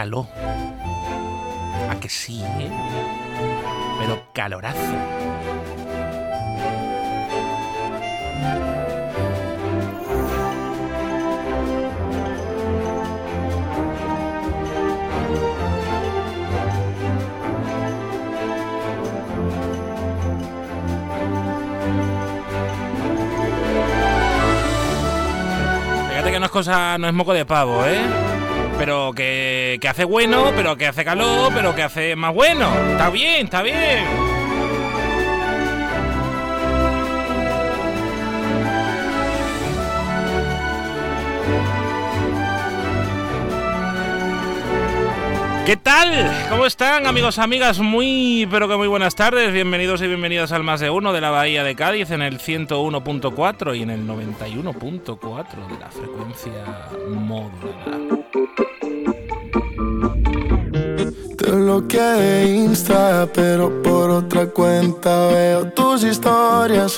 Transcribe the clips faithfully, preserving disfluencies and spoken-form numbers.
calor. ¿A que sí, eh? Pero calorazo. Que no es cosa, no es moco de pavo, ¿eh? Pero que, que hace bueno, pero que hace calor, pero que hace más bueno. Está bien, está bien. ¿Qué tal? ¿Cómo están, amigos, amigas? Muy, pero que muy buenas tardes. Bienvenidos y bienvenidas al Más de Uno de la Bahía de Cádiz en el ciento uno punto cuatro y en el noventa y uno punto cuatro de la frecuencia modulada. Te bloqueé de Insta, pero por otra cuenta veo tus historias.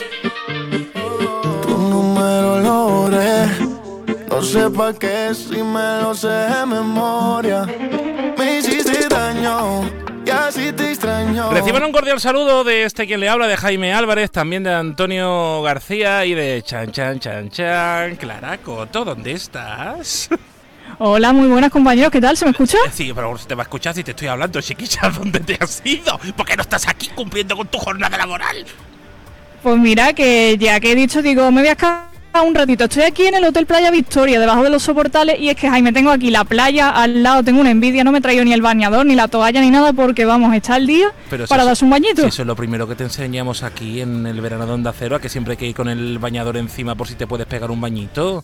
Tu número lo borré. No sé pa' qué si me lo sé de memoria. Me hiciste daño y así te extraño. Reciban un cordial saludo de este quien le habla, de Jaime Álvarez, también de Antonio García y de Chan Chan Chan Chan. Clara Coto, ¿dónde estás? Hola, muy buenas, compañeros, ¿qué tal? ¿Se me escucha? Sí, pero se te va a escuchar si te estoy hablando, chiquilla. ¿Dónde te has ido? ¿Por qué no estás aquí cumpliendo con tu jornada laboral? Pues mira, que ya que he dicho, digo, me voy a escapar un ratito. Estoy aquí en el Hotel Playa Victoria, debajo de los soportales, y es que, Jaime, tengo aquí la playa al lado, tengo una envidia, no me he traído ni el bañador, ni la toalla, ni nada, porque vamos, está el día pero para si darse un bañito. Si eso es lo primero que te enseñamos aquí en el verano de Onda Cero, a que siempre hay que ir con el bañador encima por si te puedes pegar un bañito.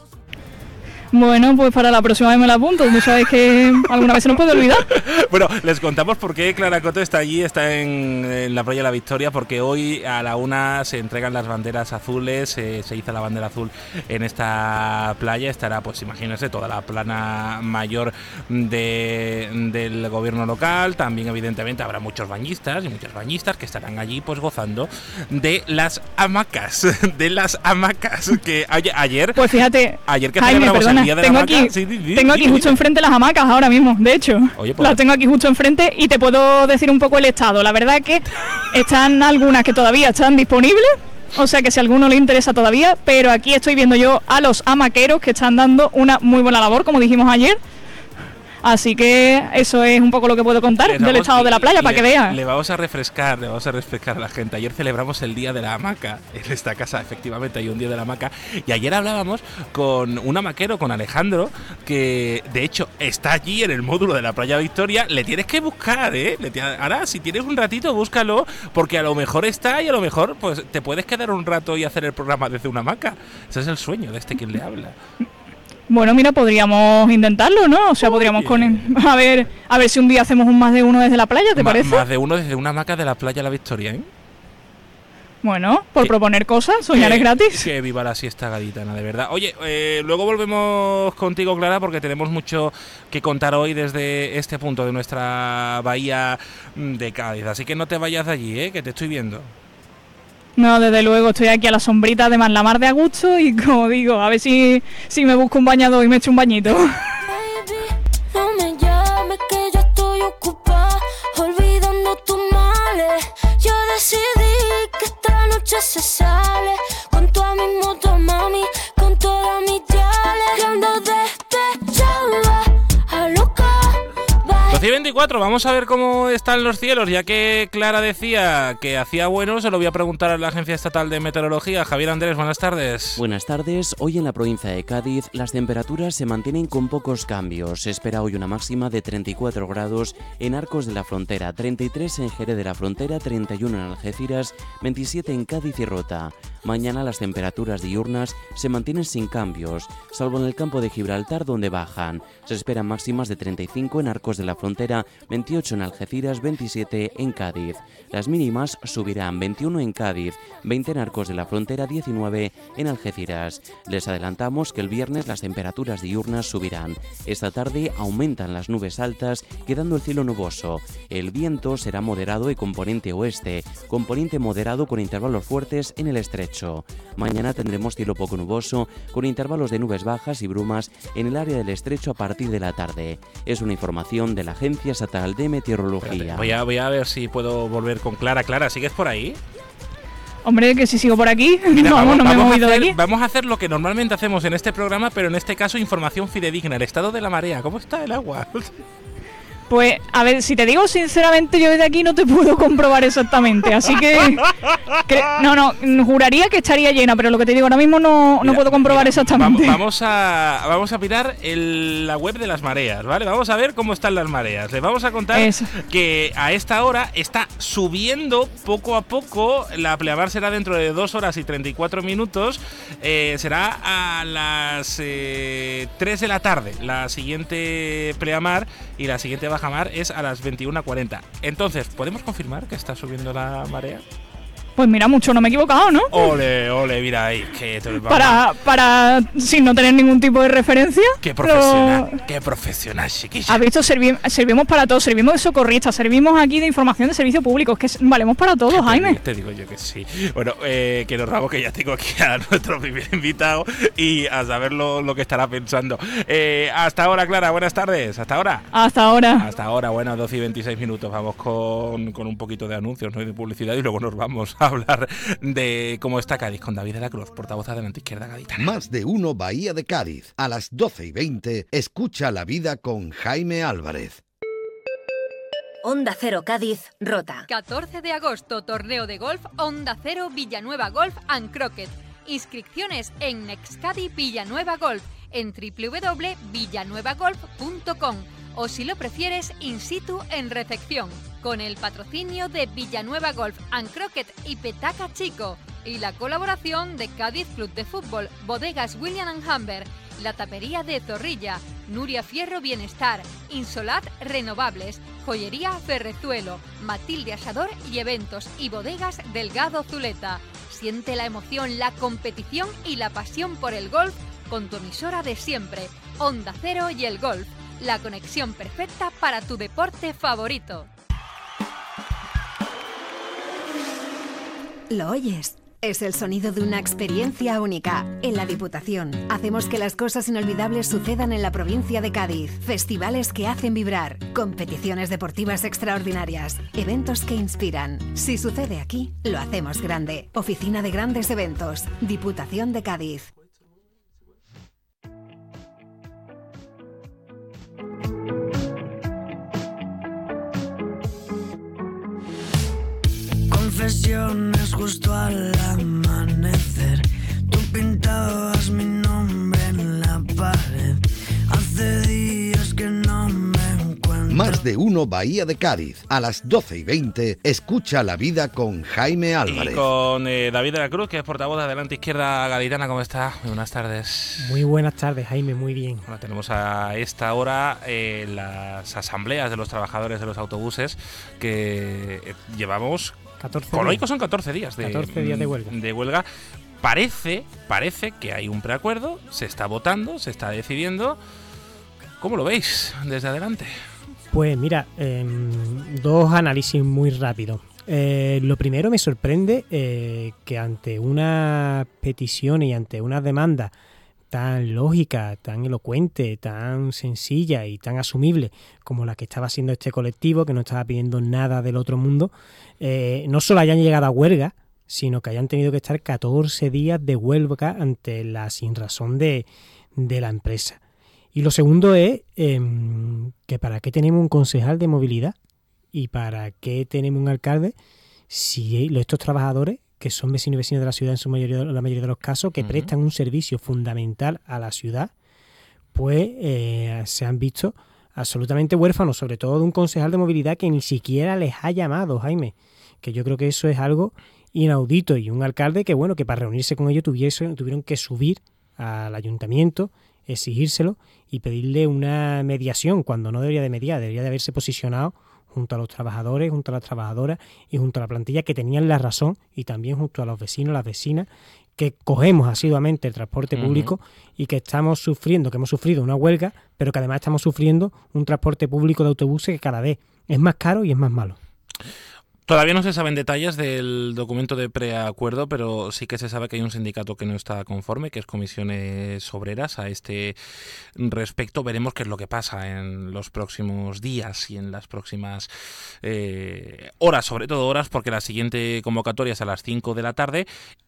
Bueno, pues para la próxima vez me la apunto. Tú sabes que alguna vez se nos puede olvidar. Bueno, les contamos por qué Clara Coto está allí, está en, en la playa de la Victoria, porque hoy a la una se entregan las banderas azules, eh, se hizo la bandera azul en esta playa. Estará, pues imagínense, toda la plana mayor de, del gobierno local. También, evidentemente, habrá muchos bañistas y muchas bañistas que estarán allí, pues gozando de las hamacas, de las hamacas que ayer, pues fíjate, ayer que Jaime, celebramos perdona, el día de tengo la hamaca, aquí, sí, sí, sí, tengo sí, aquí sí, justo sí. enfrente las hamacas ahora mismo, de hecho. Oye, pues, las tengo aquí justo enfrente y te puedo decir un poco el estado. La verdad es que están algunas que todavía están disponibles, o sea que si a alguno le interesa todavía, pero aquí estoy viendo yo a los hamaqueros que están dando una muy buena labor, como dijimos ayer. Así que eso es un poco lo que puedo contar Les del vamos- estado de la playa, le- para que vean. Le vamos a refrescar, le vamos a refrescar a la gente. Ayer celebramos el Día de la Hamaca en esta casa, efectivamente hay un Día de la Hamaca. Y ayer hablábamos con un hamaquero, con Alejandro, que de hecho está allí en el módulo de la Playa Victoria. Le tienes que buscar, ¿eh? Le ti- Ahora, si tienes un ratito, búscalo, porque a lo mejor está y a lo mejor pues te puedes quedar un rato y hacer el programa desde una hamaca. Ese es el sueño de este quien le habla. Bueno, mira, podríamos intentarlo, ¿no? O sea, podríamos con a ver, a ver si un día hacemos un más de uno desde la playa, ¿te Ma- parece? Más de uno desde una hamaca de la Playa La Victoria, ¿eh? Bueno, por Que- proponer cosas, soñar Que- es gratis. Que viva la siesta gaditana, de verdad. Oye, eh, luego volvemos contigo, Clara, porque tenemos mucho que contar hoy desde este punto de nuestra bahía mm, de Cádiz. Así que no te vayas de allí, ¿eh? Que te estoy viendo. No, desde luego, estoy aquí a la sombrita de Manlamar de a gusto y, como digo, a ver si, si me busco un bañador y me echo un bañito. Baby, no me llames que yo estoy ocupada, olvidando tus males. Yo decidí que esta noche se sale con toda mi moto, mami, con toda mi chale. Yo ando despechada, a loca. doce y veinticuatro, vamos a ver cómo están los cielos, ya que Clara decía que hacía bueno. Se lo voy a preguntar a la Agencia Estatal de Meteorología. Javier Andrés, buenas tardes. Buenas tardes. Hoy en la provincia de Cádiz las temperaturas se mantienen con pocos cambios. Se espera hoy una máxima de treinta y cuatro grados en Arcos de la Frontera, treinta y tres en Jerez de la Frontera, treinta y uno en Algeciras, veintisiete en Cádiz y Rota. Mañana las temperaturas diurnas se mantienen sin cambios, salvo en el campo de Gibraltar, donde bajan. Se esperan máximas de treinta y cinco en Arcos de la Frontera, veintiocho en Algeciras, veintisiete en Cádiz. Las mínimas subirán: veintiuno en Cádiz, veinte en Arcos de la Frontera, diecinueve en Algeciras. Les adelantamos que el viernes las temperaturas diurnas subirán. Esta tarde aumentan las nubes altas, quedando el cielo nuboso. El viento será moderado y componente oeste, componente moderado con intervalos fuertes en el estrecho. Estrecho. Mañana tendremos cielo poco nuboso, con intervalos de nubes bajas y brumas en el área del Estrecho a partir de la tarde. Es una información de la Agencia Estatal de Meteorología. Espérate, voy a, voy a ver si puedo volver con Clara. Clara, ¿sigues por ahí? Hombre, que si sigo por aquí, Mira, no, vamos, no me he vamos a movido de hacer, aquí. vamos a hacer lo que normalmente hacemos en este programa, pero en este caso información fidedigna. El estado de la marea, ¿cómo está el agua? Pues, a ver, si te digo sinceramente, yo desde aquí no te puedo comprobar exactamente, así que... cre- no, no, juraría que estaría llena, pero lo que te digo ahora mismo no, no Mira, puedo comprobar mira, exactamente. Vamos, vamos a vamos a mirar el, la web de las mareas, ¿vale? Vamos a ver cómo están las mareas. Les vamos a contar Eso. que a esta hora está subiendo poco a poco. La pleamar será dentro de dos horas y treinta y cuatro minutos. Eh, será a las eh, tres de la tarde la siguiente pleamar, y la siguiente bajamar es a las veintiuna cuarenta. Entonces, ¿podemos confirmar que está subiendo la marea? Pues mira, mucho no me he equivocado, ¿no? Ole, ole, mira ahí. Que te- vamos. Para, para, sin no tener ningún tipo de referencia. Qué pero- profesional, qué profesional, chiquilla. Has visto, servi- servimos para todo, servimos de socorristas, servimos aquí de información de servicio público, es que s- valemos para todo, Te Jaime. digo- Te digo yo que sí. Bueno, eh, que nos vamos, que ya tengo aquí a nuestro primer invitado y a saber lo, lo que estará pensando. Eh, hasta ahora, Clara, buenas tardes. Hasta ahora. Hasta ahora. Hasta ahora, bueno, doce y veintiséis minutos. Vamos con, con un poquito de anuncios, ¿no? Y de publicidad, y luego nos vamos a hablar de cómo está Cádiz con David de la Cruz, portavoz de la izquierda gaditana. Más de uno Bahía de Cádiz. A las doce y veinte, escucha la vida con Jaime Álvarez. Onda Cero Cádiz, Rota. catorce de agosto, torneo de golf Onda Cero Villanueva Golf and Croquet. Inscripciones en Nexcadi Villanueva Golf, en w w w punto villanueva golf punto com, o si lo prefieres, in situ en recepción, con el patrocinio de Villanueva Golf and Croquet y Petaca Chico, y la colaboración de Cádiz Club de Fútbol, Bodegas William and Humber, La Tapería de Zorrilla, Nuria Fierro Bienestar, Insolat Renovables, Joyería Ferrezuelo, Matilde Asador y Eventos, y Bodegas Delgado Zuleta. Siente la emoción, la competición y la pasión por el golf con tu emisora de siempre, Onda Cero y el Golf, la conexión perfecta para tu deporte favorito. ¿Lo oyes? Es el sonido de una experiencia única. En la Diputación hacemos que las cosas inolvidables sucedan en la provincia de Cádiz. Festivales que hacen vibrar, competiciones deportivas extraordinarias, eventos que inspiran. Si sucede aquí, lo hacemos grande. Oficina de Grandes Eventos, Diputación de Cádiz. Confesiones justo al amanecer. Tú pintabas mi nombre en la pared. Hace días que no me encuentro. Más de uno Bahía de Cádiz. A las doce y veinte, escucha la vida con Jaime Álvarez. Y con eh, David de la Cruz, que es portavoz de Adelante Izquierda Gaditana. ¿Cómo está? Muy buenas tardes. Muy buenas tardes, Jaime, muy bien. Bueno, tenemos a esta hora eh, las asambleas de los trabajadores de los autobuses que eh, llevamos... catorce Con hoy días. son catorce días de, catorce días de huelga. de huelga. Parece, parece que hay un preacuerdo, se está votando, se está decidiendo. ¿Cómo lo veis desde Adelante? Pues mira, eh, dos análisis muy rápidos. Eh, lo primero, me sorprende eh, que ante una petición y ante una demanda tan lógica, tan elocuente, tan sencilla y tan asumible como la que estaba haciendo este colectivo, que no estaba pidiendo nada del otro mundo, eh, no solo hayan llegado a huelga, sino que hayan tenido que estar catorce días de huelga ante la sinrazón de, de la empresa. Y lo segundo es eh, que para qué tenemos un concejal de movilidad y para qué tenemos un alcalde si estos trabajadores, que son vecinos y vecinas de la ciudad en su mayoría, la mayoría de los casos, que uh-huh. prestan un servicio fundamental a la ciudad, pues eh, se han visto absolutamente huérfanos, sobre todo de un concejal de movilidad que ni siquiera les ha llamado, Jaime, que yo creo que eso es algo inaudito, y un alcalde que, bueno, que para reunirse con ellos tuviese, tuvieron que subir al ayuntamiento, exigírselo y pedirle una mediación, cuando no debería de mediar, debería de haberse posicionado junto a los trabajadores, junto a las trabajadoras y junto a la plantilla que tenían la razón, y también junto a los vecinos, las vecinas, que cogemos asiduamente el transporte uh-huh. público y que estamos sufriendo, que hemos sufrido una huelga, pero que además estamos sufriendo un transporte público de autobuses que cada vez es más caro y es más malo. Todavía no se saben detalles del documento de preacuerdo, pero sí que se sabe que hay un sindicato que no está conforme, que es Comisiones Obreras. A este respecto veremos qué es lo que pasa en los próximos días y en las próximas eh, horas, sobre todo horas, porque la siguiente convocatoria es a las cinco de la tarde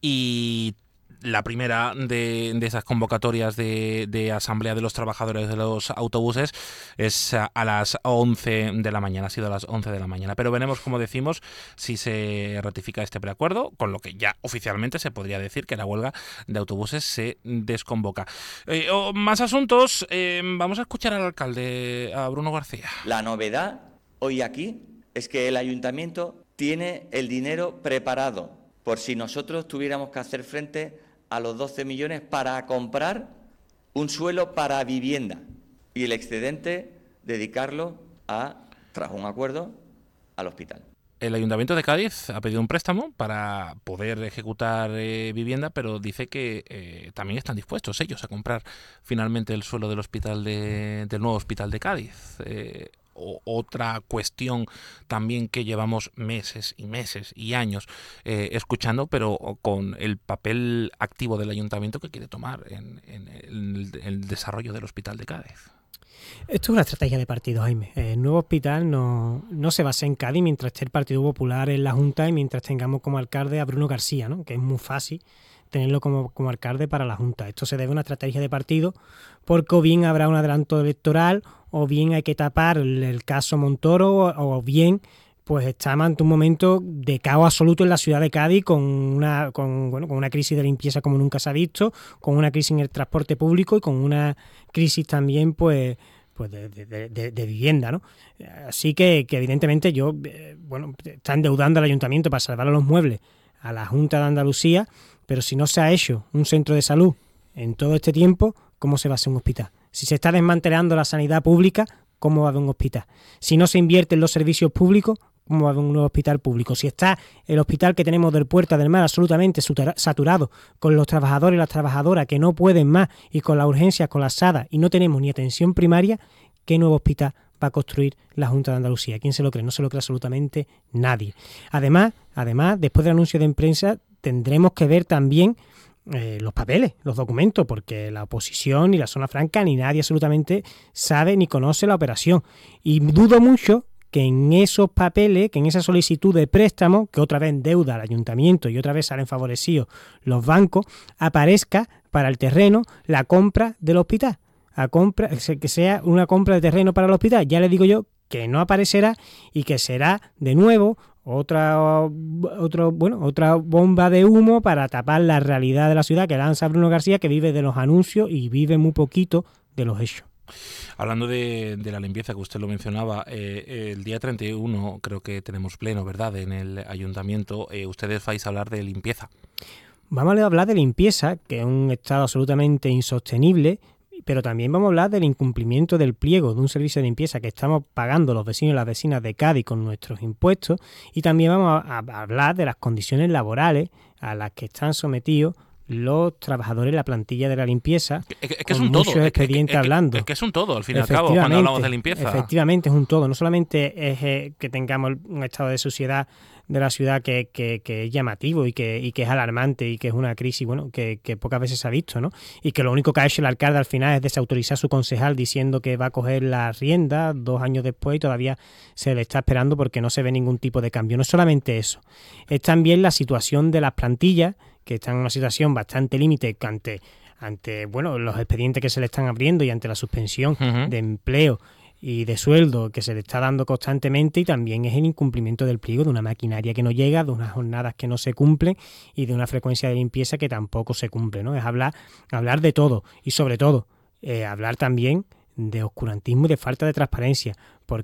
y la primera de, de esas convocatorias de, de Asamblea de los Trabajadores de los Autobuses es a, a las once de la mañana, ha sido a las once de la mañana. Pero veremos, como decimos, si se ratifica este preacuerdo, con lo que ya oficialmente se podría decir que la huelga de autobuses se desconvoca. Eh, oh, más asuntos, eh, vamos a escuchar al alcalde, a Bruno García. La novedad hoy aquí es que el ayuntamiento tiene el dinero preparado por si nosotros tuviéramos que hacer frente a los doce millones para comprar un suelo para vivienda y el excedente dedicarlo a, tras un acuerdo, al hospital. El Ayuntamiento de Cádiz ha pedido un préstamo para poder ejecutar eh, vivienda, pero dice que eh, también están dispuestos ellos a comprar finalmente el suelo del hospital de, del nuevo hospital de Cádiz. Eh, O otra cuestión también que llevamos meses y meses y años eh, escuchando, pero con el papel activo del ayuntamiento que quiere tomar en, en el, el desarrollo del hospital de Cádiz. Esto es una estrategia de partido, Jaime. El nuevo hospital no, no se basa en Cádiz mientras esté el Partido Popular en la Junta y mientras tengamos como alcalde a Bruno García, ¿no? Que es muy fácil tenerlo como, como alcalde para la Junta. Esto se debe a una estrategia de partido porque o bien habrá un adelanto electoral o bien hay que tapar el, el caso Montoro o, o bien pues estamos ante un momento de caos absoluto en la ciudad de Cádiz con una, con, bueno, con una crisis de limpieza como nunca se ha visto, con una crisis en el transporte público y con una crisis también pues pues de, de, de, de vivienda, ¿no? Así que, que evidentemente yo, eh, bueno, está endeudando al ayuntamiento para salvar a los muebles a la Junta de Andalucía, pero si no se ha hecho un centro de salud en todo este tiempo, ¿cómo se va a hacer un hospital? Si se está desmantelando la sanidad pública, ¿cómo va a haber un hospital? Si no se invierte en los servicios públicos, ¿cómo va a haber un nuevo hospital público? Si está el hospital que tenemos del Puerta del Mar absolutamente saturado, con los trabajadores y las trabajadoras que no pueden más y con las urgencias colapsadas y no tenemos ni atención primaria, ¿qué nuevo hospital va a construir la Junta de Andalucía? ¿Quién se lo cree? No se lo cree absolutamente nadie. Además, además, después del anuncio de prensa, tendremos que ver también eh, los papeles, los documentos, porque la oposición ni la zona franca ni nadie absolutamente sabe ni conoce la operación. Y dudo mucho que en esos papeles, que en esa solicitud de préstamo, que otra vez endeuda al ayuntamiento y otra vez salen favorecidos los bancos, aparezca para el terreno la compra del hospital. A compra, que sea una compra de terreno para el hospital. Ya le digo yo que no aparecerá y que será de nuevo otra otro, bueno, otra bomba de humo para tapar la realidad de la ciudad que lanza Bruno García, que vive de los anuncios y vive muy poquito de los hechos. Hablando de, de la limpieza, que usted lo mencionaba, eh, el día treinta y uno creo que tenemos pleno, ¿verdad?, en el ayuntamiento. Eh, ustedes vais a hablar de limpieza. Vamos a hablar de limpieza, que es un estado absolutamente insostenible, pero también vamos a hablar del incumplimiento del pliego de un servicio de limpieza que estamos pagando los vecinos y las vecinas de Cádiz con nuestros impuestos, y también vamos a, a hablar de las condiciones laborales a las que están sometidos los trabajadores de la plantilla de la limpieza, es que, es que con es un muchos todo. expedientes es que, hablando. Es que es un todo, al fin y al cabo, cuando hablamos de limpieza. Efectivamente, es un todo. No solamente es eh, que tengamos un estado de suciedad de la ciudad que, que, que es llamativo y que, y que es alarmante y que es una crisis bueno que, que pocas veces se ha visto, ¿no? Y que lo único que ha hecho el alcalde al final es desautorizar a su concejal diciendo que va a coger la rienda dos años después y todavía se le está esperando porque no se ve ningún tipo de cambio. No es solamente eso, es también la situación de las plantillas, que están en una situación bastante límite ante, ante bueno los expedientes que se le están abriendo y ante la suspensión uh-huh. de empleo y de sueldo que se le está dando constantemente, y también es el incumplimiento del pliego de una maquinaria que no llega, de unas jornadas que no se cumplen y de una frecuencia de limpieza que tampoco se cumple, ¿no? Es hablar, hablar de todo y sobre todo eh, hablar también de oscurantismo y de falta de transparencia,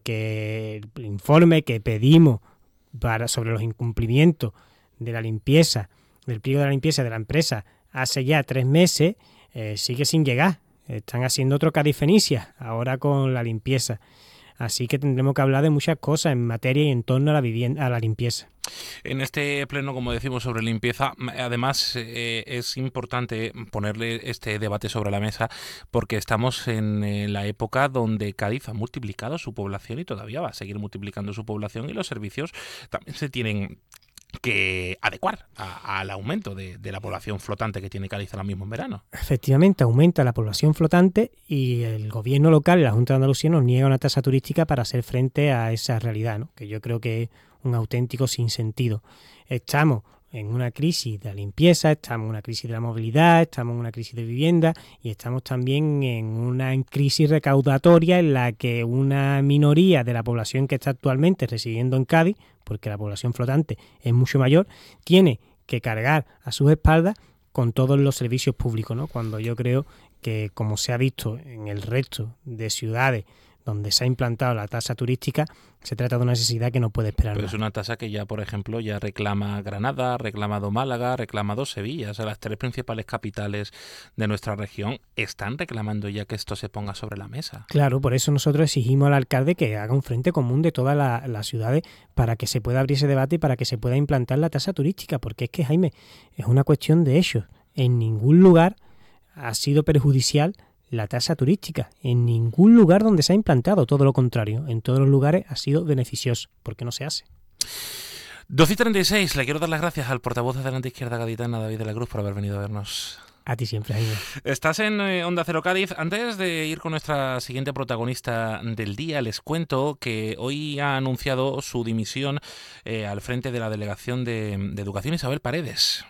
porque el informe que pedimos para, sobre los incumplimientos de la limpieza, del pliego de la limpieza de la empresa hace ya tres meses, eh, sigue sin llegar. Están haciendo otro Cádiz Fenicia, ahora con la limpieza. Así que tendremos que hablar de muchas cosas en materia y en torno a la vivienda, a la limpieza. En este pleno, como decimos, sobre limpieza, además eh, es importante ponerle este debate sobre la mesa porque estamos en eh, la época donde Cádiz ha multiplicado su población y todavía va a seguir multiplicando su población, y los servicios también se tienen que adecuar a, al aumento de, de la población flotante que tiene Cádiz ahora mismo en verano. Efectivamente, aumenta la población flotante y el gobierno local, la Junta de Andalucía, nos niega una tasa turística para hacer frente a esa realidad, ¿no? Que yo creo que es un auténtico sinsentido. Estamos en una crisis de la limpieza, estamos en una crisis de la movilidad, estamos en una crisis de vivienda y estamos también en una crisis recaudatoria en la que una minoría de la población que está actualmente residiendo en Cádiz, porque la población flotante es mucho mayor, tiene que cargar a sus espaldas con todos los servicios públicos, ¿no? Cuando yo creo que, como se ha visto en el resto de ciudades donde se ha implantado la tasa turística, se trata de una necesidad que no puede esperar. Pero más. Es una tasa que ya, por ejemplo, ya reclama Granada, reclamado Málaga, reclamado Sevilla. O sea, las tres principales capitales de nuestra región están reclamando ya que esto se ponga sobre la mesa. Claro, por eso nosotros exigimos al alcalde que haga un frente común de todas la, las ciudades para que se pueda abrir ese debate y para que se pueda implantar la tasa turística, porque es que, Jaime, es una cuestión de hechos. En ningún lugar ha sido perjudicial la tasa turística, en ningún lugar donde se ha implantado, todo lo contrario, en todos los lugares ha sido beneficioso, porque no se hace. doce y treinta y seis, le quiero dar las gracias al portavoz de Adelante Izquierda gaditana, David de la Cruz, por haber venido a vernos. A ti siempre, Jaime. Estás en eh, Onda Cero Cádiz. Antes de ir con nuestra siguiente protagonista del día, les cuento que hoy ha anunciado su dimisión eh, al frente de la Delegación de, de Educación, Isabel Paredes.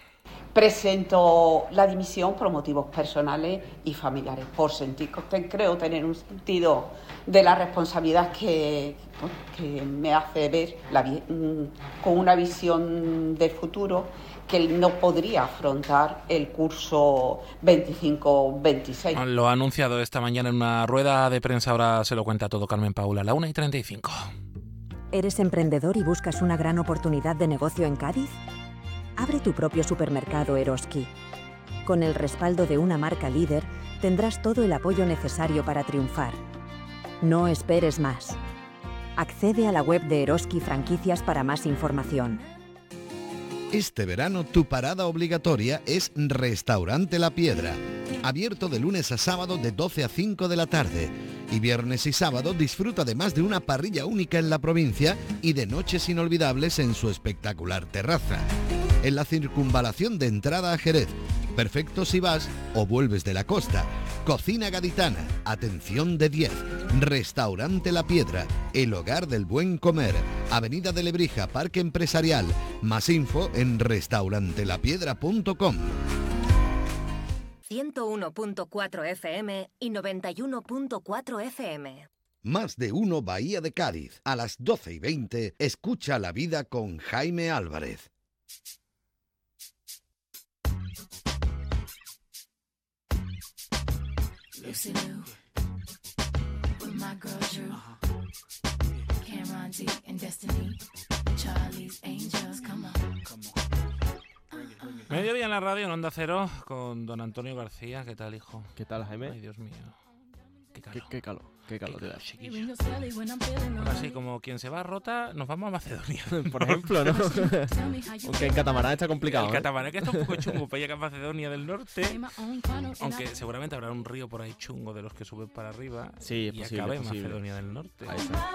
Presento la dimisión por motivos personales y familiares, por sentir, creo tener un sentido de la responsabilidad que, bueno, que me hace ver la, con una visión de futuro que no podría afrontar el curso veinticinco veintiséis. Lo ha anunciado esta mañana en una rueda de prensa, ahora se lo cuenta todo Carmen Paula, a la una y treinta y cinco. ¿Eres emprendedor y buscas una gran oportunidad de negocio en Cádiz? Abre tu propio supermercado Eroski. Con el respaldo de una marca líder, tendrás todo el apoyo necesario para triunfar. No esperes más. Accede a la web de Eroski Franquicias para más información. Este verano tu parada obligatoria es Restaurante La Piedra. Abierto de lunes a sábado de doce a cinco de la tarde. Y viernes y sábado disfruta además de una parrilla única en la provincia y de noches inolvidables en su espectacular terraza. En la circunvalación de entrada a Jerez. Perfecto si vas o vuelves de la costa. Cocina gaditana, atención de diez. Restaurante La Piedra, el hogar del buen comer. Avenida de Lebrija, Parque Empresarial. Más info en restaurante la piedra punto com. ciento uno punto cuatro F M y noventa y uno punto cuatro F M. Más de uno Bahía de Cádiz. A las doce y veinte, escucha La Vida con Jaime Álvarez. Lucy Liu, with my girl Drew, Cameron D and Destiny, Charlie's Angels, come on, come on. Mediodía en la radio, en Onda Cero, con don Antonio García. ¿Qué tal, hijo? ¿Qué tal, Jaime? Ay, Dios mío. Qué calor. ¿Qué, qué calor? ¿Qué calor te da? Chiquillo. Ahora sí, como quien se va rota, nos vamos a Macedonia. Por ejemplo, ¿no? Aunque en catamarán está complicado. El catamarán que está un poco chungo para llegar a Macedonia del Norte. Aunque seguramente habrá un río por ahí chungo de los que suben para arriba. Sí, es y posible, acabe es en posible. Macedonia del Norte. Ahí está.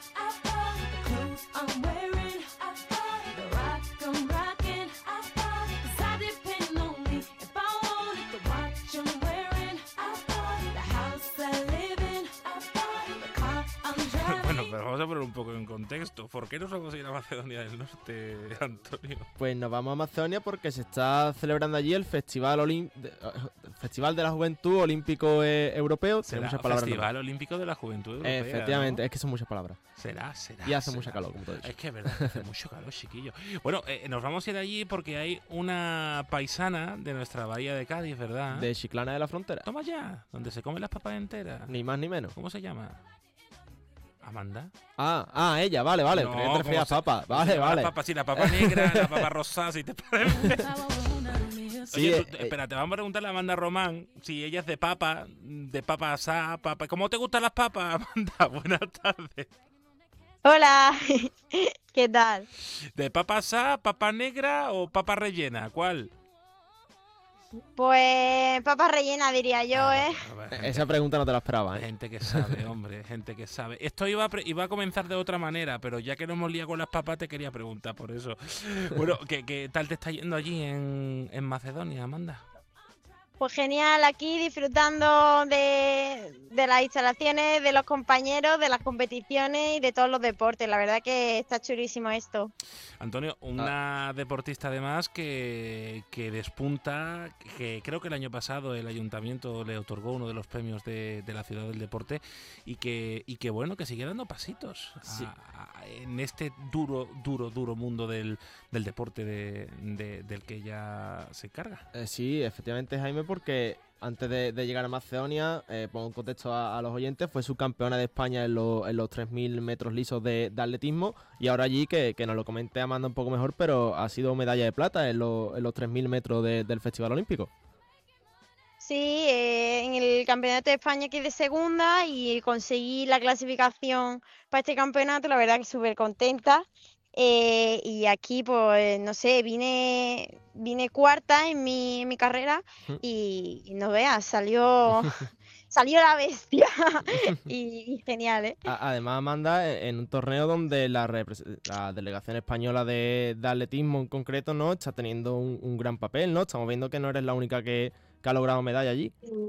Bueno, pero vamos a poner un poco en contexto. ¿Por qué nos vamos a ir a Macedonia del Norte, Antonio? Pues nos vamos a Macedonia porque se está celebrando allí el Festival Olim- de, uh, Festival de la Juventud Olímpico eh, Europeo. Tiene Será muchas palabras. Festival Olímpico de la Juventud Europea. Efectivamente, ¿no? es que son muchas palabras. Será, será. Y hace será. mucha calor, como te he dicho. Es que es verdad, hace mucho calor, chiquillo. Bueno, eh, nos vamos a ir allí porque hay una paisana de nuestra bahía de Cádiz, ¿verdad? De Chiclana de la Frontera. Toma ya, donde se comen las papas enteras. Ni más ni menos. ¿Cómo se llama? ¿Amanda? Ah, ah, ella, vale, vale. No, Creía que te referías ¿cómo a se- papa. Vale, La vale. papa, sí, la papa negra, la papa rosada, si te parece. Sí, Oye, eh, tú- espera, te vamos a preguntarle a Amanda Román si ella es de papa, de papa asá, papa... ¿Cómo te gustan las papas, Amanda? Buenas tardes. Hola, ¿qué tal? ¿De papa asá, papa negra o papa rellena? ¿Cuál? Pues papas rellenas diría yo, ¿eh? Esa pregunta no te la esperaba, ¿eh? Gente que sabe, hombre, gente que sabe. Esto iba a, pre- iba a comenzar de otra manera, pero ya que nos hemos liado con las papas, te quería preguntar por eso. Bueno, ¿qué, qué tal te está yendo allí en, en Macedonia, Amanda? Pues genial, aquí disfrutando de, de las instalaciones, de los compañeros, de las competiciones y de todos los deportes. La verdad que está chulísimo esto. Antonio, una deportista además que, que despunta, que creo que el año pasado el ayuntamiento le otorgó uno de los premios de, de la ciudad del deporte y que, y que bueno, que sigue dando pasitos a- Sí. a- en este duro, duro, duro mundo del, del deporte de, de- del que ella se encarga. Eh, sí, efectivamente, Jaime, porque antes de, de llegar a Macedonia, eh, pongo en contexto a, a los oyentes, fue subcampeona de España en, lo- en los tres mil metros lisos de, de atletismo y ahora allí, que, que nos lo comente Amanda un poco mejor, pero ha sido medalla de plata en, lo- en los tres mil metros de- del Festival Olímpico. Sí, eh, en el Campeonato de España quedé segunda y conseguí la clasificación para este campeonato, la verdad que súper contenta. Eh, y aquí, pues, no sé, vine, vine cuarta en mi, en mi carrera y, y no veas, salió, salió la bestia y, y genial, ¿eh? A- Además, Amanda, en en un torneo donde la, repres- la delegación española de, de atletismo en concreto no está teniendo un, un gran papel, ¿no? Estamos viendo que no eres la única que, que ha logrado medalla allí.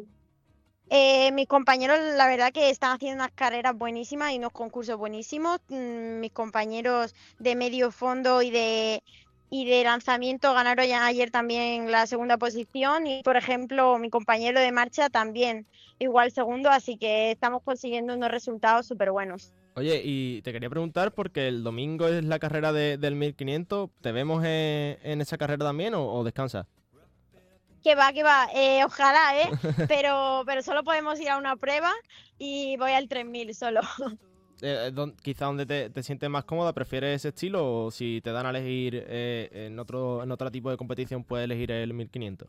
Eh, mis compañeros, la verdad que están haciendo unas carreras buenísimas y unos concursos buenísimos. Mm, mis compañeros de medio fondo y de y de lanzamiento ganaron ya ayer también la segunda posición y, por ejemplo, mi compañero de marcha también igual segundo, así que estamos consiguiendo unos resultados súper buenos. Oye, y te quería preguntar, porque el domingo es la carrera de- del mil quinientos, ¿te vemos en, en esa carrera también o, o descansas? Que va, que va, eh, ojalá, ¿eh? Pero, pero solo podemos ir a una prueba y voy al tres mil solo. Eh, don- quizá donde te, te sientes más cómoda, ¿prefieres ese estilo o si te dan a elegir eh, en otro en otro tipo de competición puedes elegir el mil quinientos?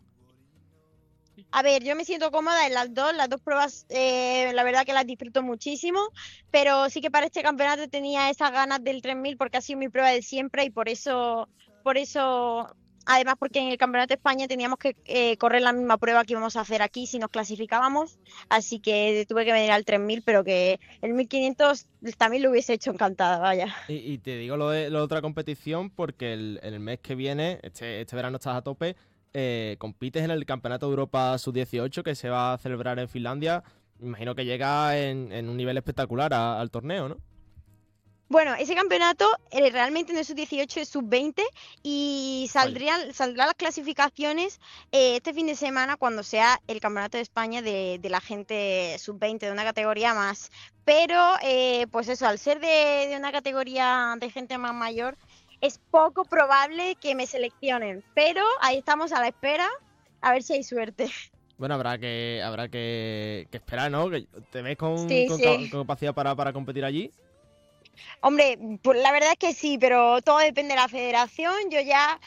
A ver, yo me siento cómoda en las dos, las dos pruebas, eh, la verdad que las disfruto muchísimo, pero sí que para este campeonato tenía esas ganas del tres mil porque ha sido mi prueba de siempre y por eso, por eso, además porque en el Campeonato de España teníamos que eh, correr la misma prueba que íbamos a hacer aquí si nos clasificábamos, así que tuve que venir al tres mil, pero que el mil quinientos también lo hubiese hecho encantada, vaya. Y, y te digo lo de la otra competición porque el, en el mes que viene, este, este verano estás a tope, eh, compites en el Campeonato de Europa sub dieciocho que se va a celebrar en Finlandia. Me imagino que llega en, en un nivel espectacular a- al torneo, ¿no? Bueno, ese campeonato eh, realmente no es sub dieciocho, es sub veinte y saldrían, saldrán las clasificaciones eh, este fin de semana cuando sea el Campeonato de España de, de la gente sub veinte, de una categoría más. Pero, eh, pues eso, al ser de, de una categoría de gente más mayor, es poco probable que me seleccionen. Pero ahí estamos a la espera, a ver si hay suerte. Bueno, habrá que habrá que, que esperar, ¿no? Que ¿Te ves con, Sí, con sí. ca- con capacidad para, para competir allí? Hombre, pues la verdad es que sí, pero todo depende de la federación. Yo ya,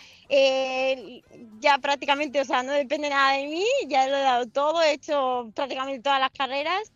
eh, ya prácticamente, o sea, no depende nada de mí, ya lo he dado todo, he hecho prácticamente todas las carreras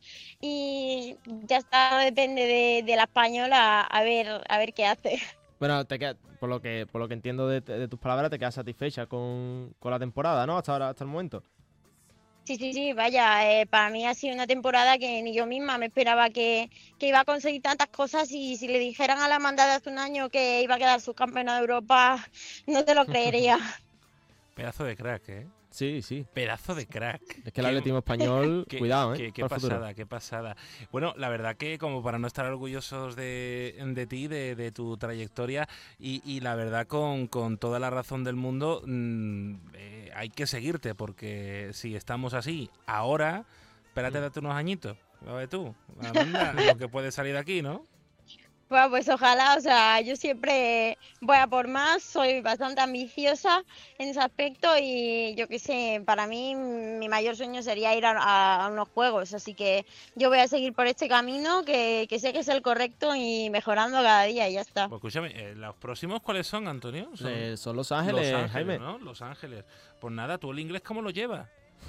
y ya está, depende de, de la española a ver, a ver qué hace. Bueno, te queda- por lo que por lo que entiendo de, de tus palabras, te quedas satisfecha con, con la temporada, ¿no? Hasta ahora, hasta el momento. Sí, sí, sí, vaya, eh, para mí ha sido una temporada que ni yo misma me esperaba que, que iba a conseguir tantas cosas y si le dijeran a la Amanda de hace un año que iba a quedar subcampeona de Europa, no te lo creería. Pedazo de crack, ¿eh? Sí, sí. Pedazo de crack. Es que el atletismo español, qué- cuidado, ¿eh? Qué, qué para el futuro. pasada, qué pasada. Bueno, la verdad que como para no estar orgullosos de, de ti, de, de tu trayectoria y, y la verdad con, con toda la razón del mundo, mm, eh, hay que seguirte porque si estamos así ahora, espérate, date unos añitos. A ver tú, Amanda, lo que puede salir de aquí, ¿no? Bueno, pues ojalá, o sea, yo siempre voy a por más, soy bastante ambiciosa en ese aspecto y yo qué sé, para mí mi mayor sueño sería ir a, a unos juegos, así que yo voy a seguir por este camino que, que sé que es el correcto y mejorando cada día y ya está. Pues escúchame, eh, ¿los próximos cuáles son, Antonio? Son, eh, son Los Ángeles, Los Ángeles, Jaime. ¿no? Los Ángeles. Pues nada, ¿tú el inglés cómo lo llevas?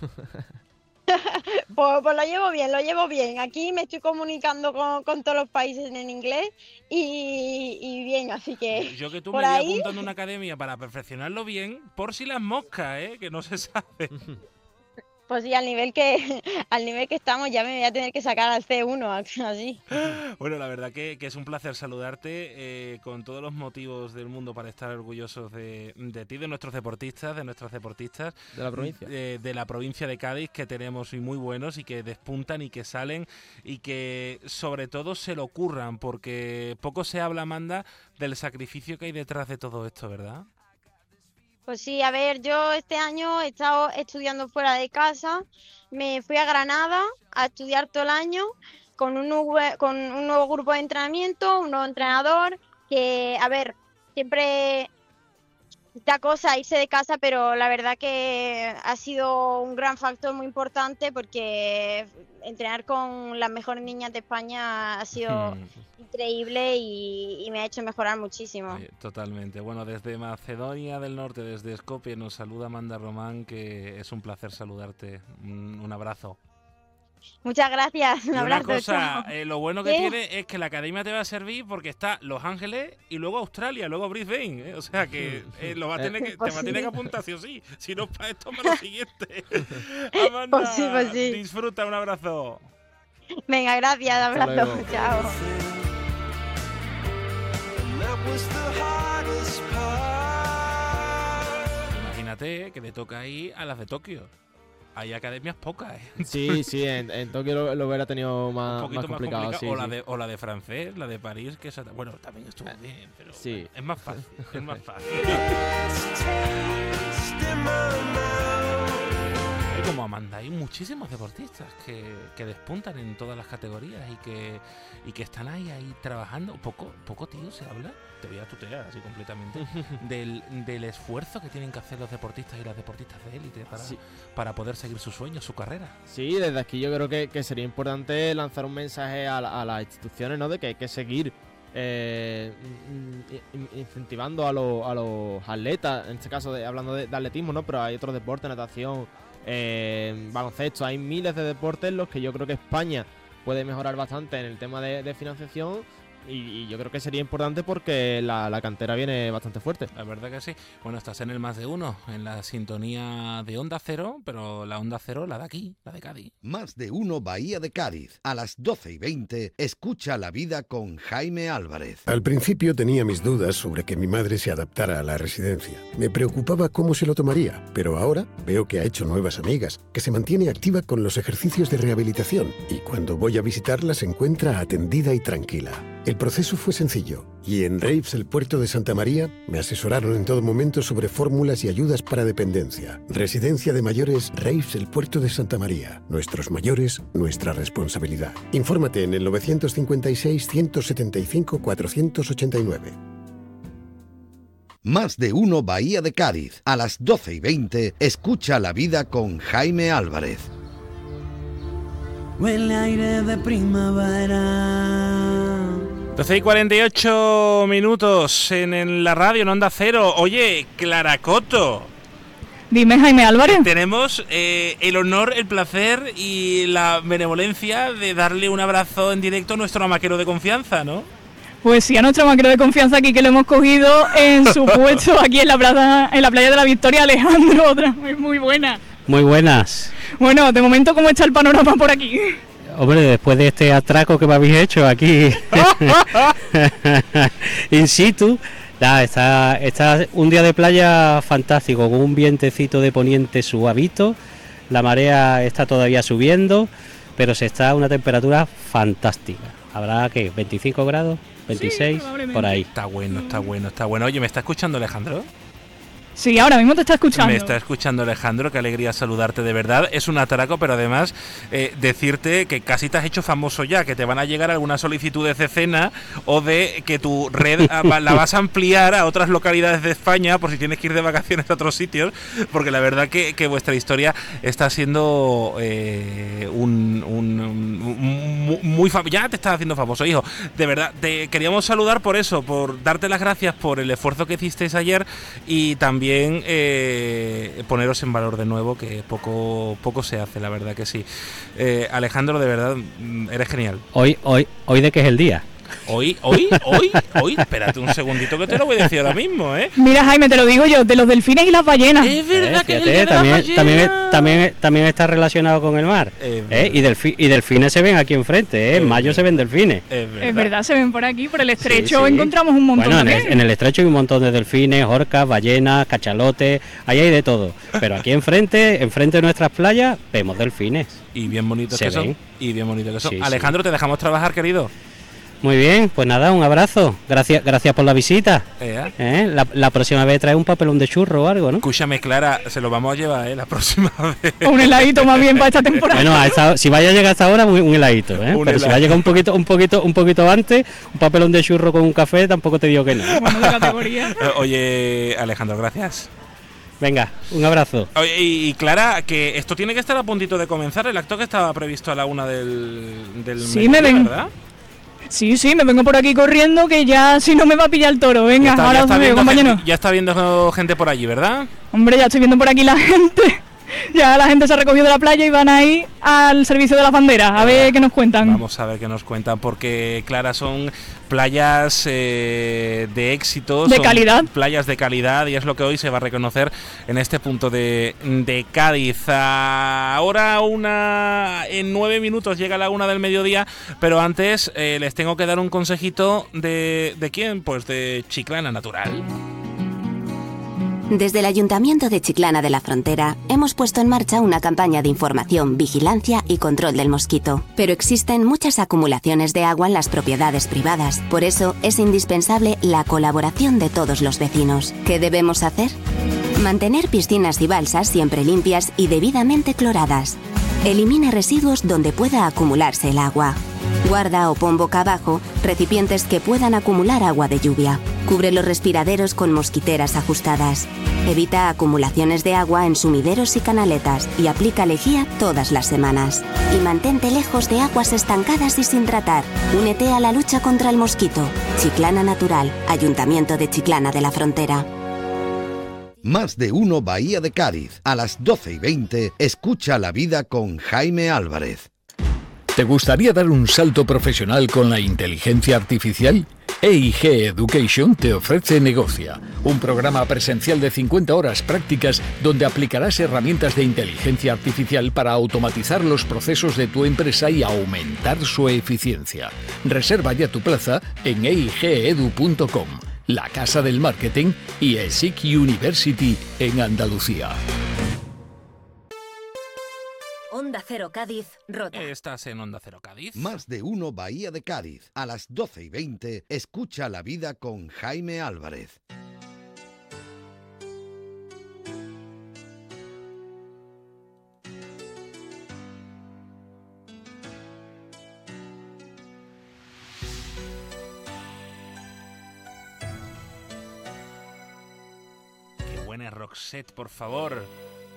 Pues, pues lo llevo bien, lo llevo bien. Aquí me estoy comunicando con, con todos los países en inglés y, y bien, así que Yo que tú por me voy ahí... apuntando a una academia para perfeccionarlo bien, por si las moscas, ¿eh? Que no se sabe. Pues sí, al nivel que al nivel que estamos ya me voy a tener que sacar al C uno, así. Bueno, la verdad que, que es un placer saludarte eh, con todos los motivos del mundo para estar orgullosos de, de ti, de nuestros deportistas, de nuestras deportistas. De la provincia. De, de la provincia de Cádiz, que tenemos y muy buenos y que despuntan y que salen y que sobre todo se lo curran, porque poco se habla, Amanda, del sacrificio que hay detrás de todo esto, ¿verdad? Pues sí, a ver, yo este año he estado estudiando fuera de casa, me fui a Granada a estudiar todo el año con un, nuevo, con un nuevo grupo de entrenamiento, un nuevo entrenador, que, a ver, siempre da cosa irse de casa, pero la verdad que ha sido un gran factor muy importante porque entrenar con las mejores niñas de España ha sido increíble y, y me ha hecho mejorar muchísimo. Sí, totalmente. Bueno, desde Macedonia del Norte, desde Skopje, nos saluda Amanda Román, que es un placer saludarte. Un, un abrazo. Muchas gracias, un y abrazo. Una cosa, eh, lo bueno que ¿Qué? tiene es que la academia te va a servir porque está Los Ángeles y luego Australia, luego Brisbane, ¿eh? O sea que eh, lo va a tener que, te va a tener que apuntar sí o sí. Si no, para esto para lo siguiente. Amanda, pues sí, pues sí. Disfruta, un abrazo. Venga, gracias, abrazo, chao. Imagínate que le toca ahí a las de Tokio. Hay academias pocas, ¿eh? Sí, sí, en, en Tokio lo, lo hubiera tenido más, un poquito más complicado. más complicado. Sí, o, la sí. de, o la de francés, la de París, que esa, bueno, también estuvo bien, pero sí. es más fácil, es más fácil. Y como Amanda, hay muchísimos deportistas que, que despuntan en todas las categorías y que, y que están ahí, ahí trabajando. Poco, poco, tío, se habla, te voy a tutear así completamente, del, del esfuerzo que tienen que hacer los deportistas y las deportistas de élite para, sí. para poder seguir sus sueños, su carrera. Sí, desde aquí yo creo que, que sería importante lanzar un mensaje a, a las instituciones, ¿no? De que hay que seguir eh, incentivando a, lo, a los atletas, en este caso de, hablando de, de atletismo, ¿no? Pero hay otros deportes, natación, eh, baloncesto, hay miles de deportes en los que yo creo que España puede mejorar bastante en el tema de, de financiación. Y, y yo creo que sería importante porque la, la cantera viene bastante fuerte. La verdad que sí. Bueno, estás en el Más de Uno, en la sintonía de Onda Cero, pero la Onda Cero, la de aquí, la de Cádiz. Más de Uno Bahía de Cádiz. A las doce y veinte, escucha La Vida con Jaime Álvarez. Al principio tenía mis dudas sobre que mi madre se adaptara a la residencia. Me preocupaba cómo se lo tomaría, pero ahora veo que ha hecho nuevas amigas, que se mantiene activa con los ejercicios de rehabilitación y cuando voy a visitarla se encuentra atendida y tranquila. El proceso fue sencillo y en Reifs, el puerto de Santa María, me asesoraron en todo momento sobre fórmulas y ayudas para dependencia. Residencia de mayores Reifs, el puerto de Santa María. Nuestros mayores, nuestra responsabilidad. Infórmate en el nueve cinco seis, uno siete cinco, cuatro ocho nueve. Más de Uno Bahía de Cádiz. A las doce y veinte, escucha La Vida con Jaime Álvarez. Huele aire de primavera. doce y cuarenta y ocho minutos en, en la radio, en Onda Cero. Oye, Clara Coto. Dime, Jaime Álvarez. Tenemos eh, el honor, el placer y la benevolencia de darle un abrazo en directo a nuestro amaquero de confianza, ¿no? Pues sí, a nuestro amaquero de confianza aquí, que lo hemos cogido en su puesto aquí en la plaza, en la playa de la Victoria, Alejandro. Otra vez muy buena. Muy buenas. Bueno, de momento, ¿cómo está el panorama por aquí? Hombre, después de este atraco que me habéis hecho aquí in situ, nah, está, está un día de playa fantástico, con un vientecito de poniente suavito, la marea está todavía subiendo, pero se está a una temperatura fantástica. Habrá, ¿qué? ¿veinticinco grados? ¿veintiséis? Sí, por ahí. Está bueno, está bueno, está bueno. Oye, ¿me está escuchando Alejandro? Sí, ahora mismo te está escuchando. Me está escuchando Alejandro, qué alegría saludarte, de verdad. Es un atraco, pero además eh, decirte que casi te has hecho famoso ya, que te van a llegar algunas solicitudes de cena o de que tu red la vas a ampliar a otras localidades de España por si tienes que ir de vacaciones a otros sitios, porque la verdad que, que vuestra historia está siendo eh, un, un, un muy famoso. Ya te estás haciendo famoso, hijo. De verdad, te queríamos saludar por eso, por darte las gracias por el esfuerzo que hicisteis ayer y también También eh, poneros en valor de nuevo, que poco poco se hace, la verdad que sí. Eh, Alejandro, de verdad, eres genial. Hoy, hoy, hoy de qué es el día. Hoy, hoy, hoy, hoy, espérate un segundito que te lo voy a decir ahora mismo, ¿eh? Mira, Jaime, te lo digo yo, de los delfines y las ballenas. Es verdad eh, que fíjate, es el día de también, la ballena. también, también, también está relacionado con el mar. Eh, y, delfi, y delfines se ven aquí enfrente, ¿eh? En mayo se ven delfines. Es verdad. Es verdad, se ven por aquí, por el estrecho Sí, sí. encontramos un montón Bueno, en también. el, en el estrecho hay un montón de delfines, orcas, ballenas, cachalotes, ahí hay de todo. Pero aquí enfrente, enfrente de nuestras playas, vemos delfines. Y bien bonitos Se que son. ven. Y bien bonitos que son. Sí, Alejandro, sí. te dejamos trabajar, querido. Muy bien, pues nada, un abrazo. Gracias, gracias por la visita. Eh, ¿Eh? La, la próxima vez trae un papelón de churro o algo, ¿no? Escúchame, Clara, se lo vamos a llevar, ¿eh? La próxima vez. O un heladito más bien para esta temporada. Bueno, a esta- si vaya a llegar hasta ahora, un, un heladito, ¿eh? Un Pero si va a helado. llegar un poquito, un poquito, un poquito antes, un papelón de churro con un café, tampoco te digo que no. Bueno, de categoría. Eh, Oye, Alejandro, gracias. Venga, un abrazo. Oye, y, y Clara, que esto tiene que estar a puntito de comenzar, el acto que estaba previsto a la una del, del Sí, mediodía, me ven. ¿verdad? Sí, sí, me vengo por aquí corriendo que ya si no me va a pillar el toro. Venga, Ya está, ahora ya os está veo, viendo compañero. gente, ya está viendo gente por allí, ¿verdad? Hombre, ya estoy viendo por aquí la gente. Ya la gente se ha recogido de la playa y van ahí al servicio de las banderas. A ver qué nos cuentan. Vamos a ver qué nos cuentan, porque Clara, son playas eh, de éxito, De son calidad. playas de calidad, y es lo que hoy se va a reconocer en este punto de, de Cádiz. Ahora una en nueve minutos llega la una del mediodía, pero antes eh, les tengo que dar un consejito de, ¿de quién? Pues de Chiclana Natural. Desde el Ayuntamiento de Chiclana de la Frontera hemos puesto en marcha una campaña de información, vigilancia y control del mosquito. Pero existen muchas acumulaciones de agua en las propiedades privadas. Por eso es indispensable la colaboración de todos los vecinos. ¿Qué debemos hacer? Mantener piscinas y balsas siempre limpias y debidamente cloradas. Elimine residuos donde pueda acumularse el agua. Guarda o pon boca abajo recipientes que puedan acumular agua de lluvia. Cubre los respiraderos con mosquiteras ajustadas. Evita acumulaciones de agua en sumideros y canaletas y aplica lejía todas las semanas. Y mantente lejos de aguas estancadas y sin tratar. Únete a la lucha contra el mosquito. Chiclana Natural, Ayuntamiento de Chiclana de la Frontera. Más de uno Bahía de Cádiz. A las doce y veinte, escucha la vida con Jaime Álvarez. ¿Te gustaría dar un salto profesional con la inteligencia artificial? E I G Education te ofrece Negocia, un programa presencial de cincuenta horas prácticas donde aplicarás herramientas de inteligencia artificial para automatizar los procesos de tu empresa y aumentar su eficiencia. Reserva ya tu plaza en e i g edu punto com, la casa del marketing y E S I C University en Andalucía. Onda Cero Cádiz, Rota. Estás en Onda Cero Cádiz. Más de uno Bahía de Cádiz. A las doce y veinte, escucha la vida con Jaime Álvarez. Qué buena Roxette, por favor.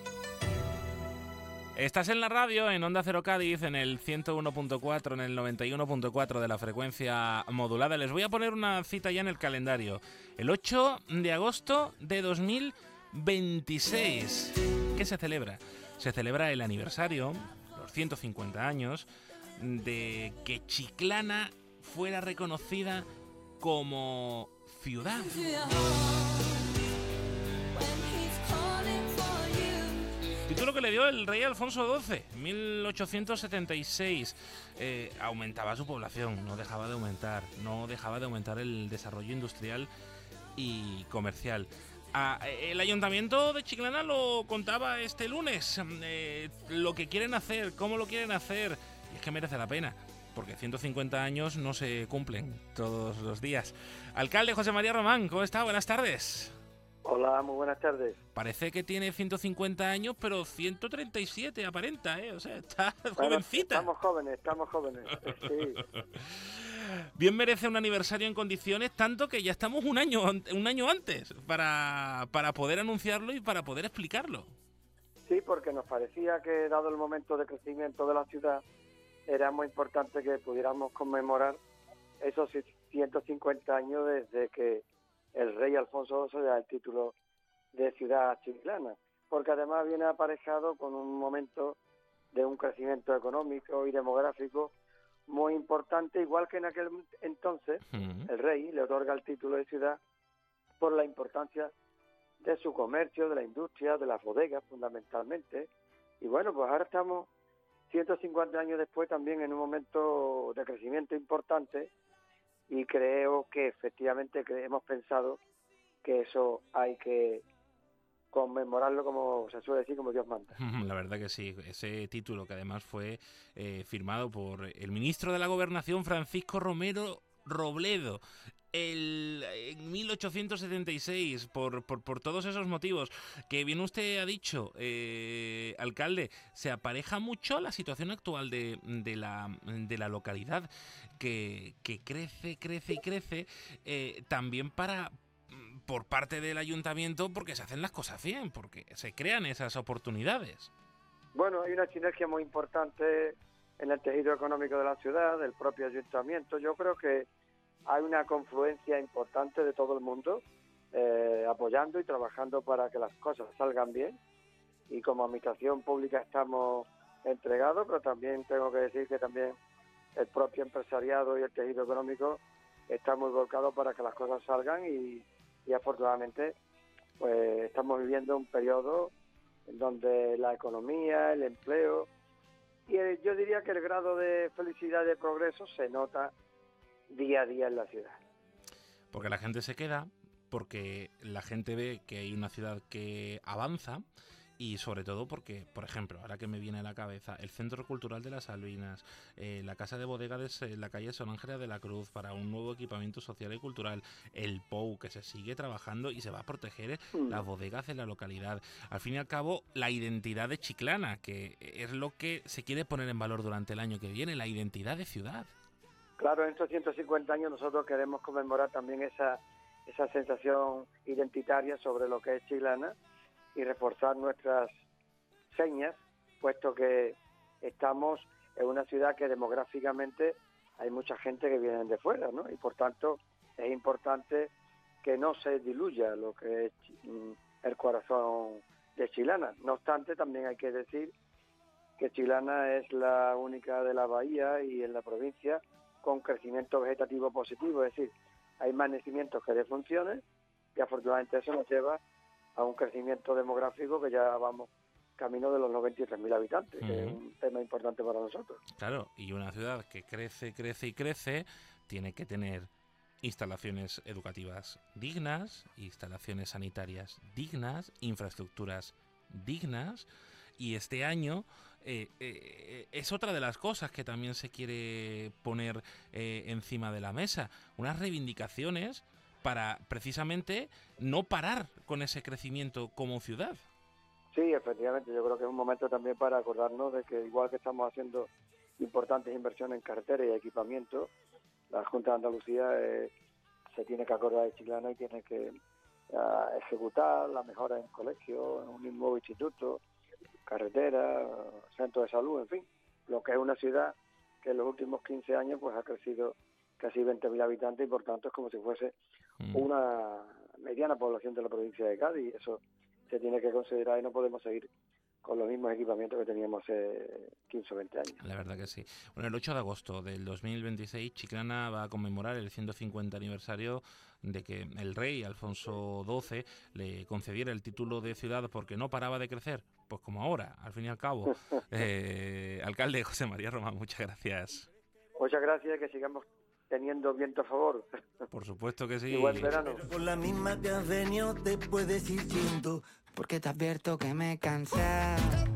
Estás en la radio, en Onda Cero Cádiz, en el ciento uno punto cuatro, en el noventa y uno punto cuatro de la frecuencia modulada. Les voy a poner una cita ya en el calendario. El ocho de agosto de dos mil veintiséis. ¿Qué se celebra? Se celebra el aniversario, los ciento cincuenta años, de que Chiclana fuera reconocida como ciudad. Título que le dio el rey Alfonso doce, mil ochocientos setenta y seis. Eh, aumentaba su población, no dejaba de aumentar, no dejaba de aumentar el desarrollo industrial y comercial. Ah, el Ayuntamiento de Chiclana lo contaba este lunes, eh, lo que quieren hacer, cómo lo quieren hacer, y es que merece la pena, porque ciento cincuenta años no se cumplen todos los días. Alcalde José María Román, ¿cómo está? Buenas tardes. Hola, muy buenas tardes. Parece que tiene ciento cincuenta años, pero ciento treinta y siete aparenta, ¿eh? O sea, está Bueno, jovencita. Estamos jóvenes, estamos jóvenes. Sí. Bien merece un aniversario en condiciones, tanto que ya estamos un año un año antes para, para poder anunciarlo y para poder explicarlo. Sí, porque nos parecía que dado el momento de crecimiento de la ciudad, era muy importante que pudiéramos conmemorar esos ciento cincuenta años desde que el rey Alfonso doce le da el título de ciudad chiclana, porque además viene aparejado con un momento de un crecimiento económico y demográfico muy importante, igual que en aquel entonces uh-huh. el rey le otorga el título de ciudad por la importancia de su comercio, de la industria, de las bodegas fundamentalmente. Y bueno, pues ahora estamos ciento cincuenta años después también en un momento de crecimiento importante, y creo que efectivamente hemos pensado que eso hay que conmemorarlo, como se suele decir, como Dios manda. La verdad que sí, ese título que además fue eh, firmado por el ministro de la Gobernación, Francisco Romero Robledo, el, en mil ochocientos setenta y seis, por, por, por todos esos motivos que bien usted ha dicho, eh, alcalde, se apareja mucho a la situación actual de, de, la, de la localidad, que, que crece, crece y crece, eh, también para por parte del ayuntamiento, porque se hacen las cosas bien, porque se crean esas oportunidades. Bueno, hay una sinergia muy importante en el tejido económico de la ciudad, del propio ayuntamiento. Yo creo que hay una confluencia importante de todo el mundo eh, apoyando y trabajando para que las cosas salgan bien, y como administración pública estamos entregados, pero también tengo que decir que también el propio empresariado y el tejido económico está muy volcado para que las cosas salgan, y, y afortunadamente pues estamos viviendo un periodo en donde la economía, el empleo y el, yo diría que el grado de felicidad y de progreso se nota día a día en la ciudad. Porque la gente se queda, porque la gente ve que hay una ciudad que avanza, y sobre todo porque, por ejemplo, ahora que me viene a la cabeza, el Centro Cultural de las Salvinas, eh, la Casa de Bodega de eh, la calle San Ángel de la Cruz para un nuevo equipamiento social y cultural, el P O U, que se sigue trabajando y se va a proteger mm. las bodegas de la localidad. Al fin y al cabo, la identidad de Chiclana, que es lo que se quiere poner en valor durante el año que viene, la identidad de ciudad. Claro, en estos ciento cincuenta años nosotros queremos conmemorar también esa, esa sensación identitaria sobre lo que es Chiclana y reforzar nuestras señas, puesto que estamos en una ciudad que demográficamente hay mucha gente que viene de fuera, ¿no? Y por tanto es importante que no se diluya lo que es el corazón de Chiclana. No obstante, también hay que decir que Chiclana es la única de la bahía y en la provincia con crecimiento vegetativo positivo, es decir, hay más nacimientos que defunciones, y afortunadamente eso nos lleva a un crecimiento demográfico que ya vamos camino de los noventa y tres mil habitantes, uh-huh. que es un tema importante para nosotros. Claro, y una ciudad que crece, crece y crece, tiene que tener instalaciones educativas dignas, instalaciones sanitarias dignas, infraestructuras dignas, y este año eh, eh, es otra de las cosas que también se quiere poner eh, encima de la mesa, unas reivindicaciones para precisamente no parar con ese crecimiento como ciudad. Sí, efectivamente, yo creo que es un momento también para acordarnos de que igual que estamos haciendo importantes inversiones en carretera y equipamiento, la Junta de Andalucía eh, se tiene que acordar de Chiclana y tiene que uh, ejecutar las mejoras en colegios, en un nuevo instituto, carretera, centro de salud, en fin, lo que es una ciudad que en los últimos quince años pues ha crecido casi veinte mil habitantes, y por tanto es como si fuese mm. una mediana población de la provincia de Cádiz. Eso se tiene que considerar y no podemos seguir con los mismos equipamientos que teníamos hace quince o veinte años. La verdad que sí. Bueno, el ocho de agosto del dos mil veintiséis, Chiclana va a conmemorar el ciento cincuenta aniversario de que el rey Alfonso doce le concediera el título de ciudad porque no paraba de crecer, pues como ahora, al fin y al cabo. eh, alcalde José María Román, muchas gracias. Muchas gracias, que sigamos teniendo viento a favor. Por supuesto que sí. Y buen verano. Por la misma que has venido te puedes ir siendo, porque te advierto que me cansé,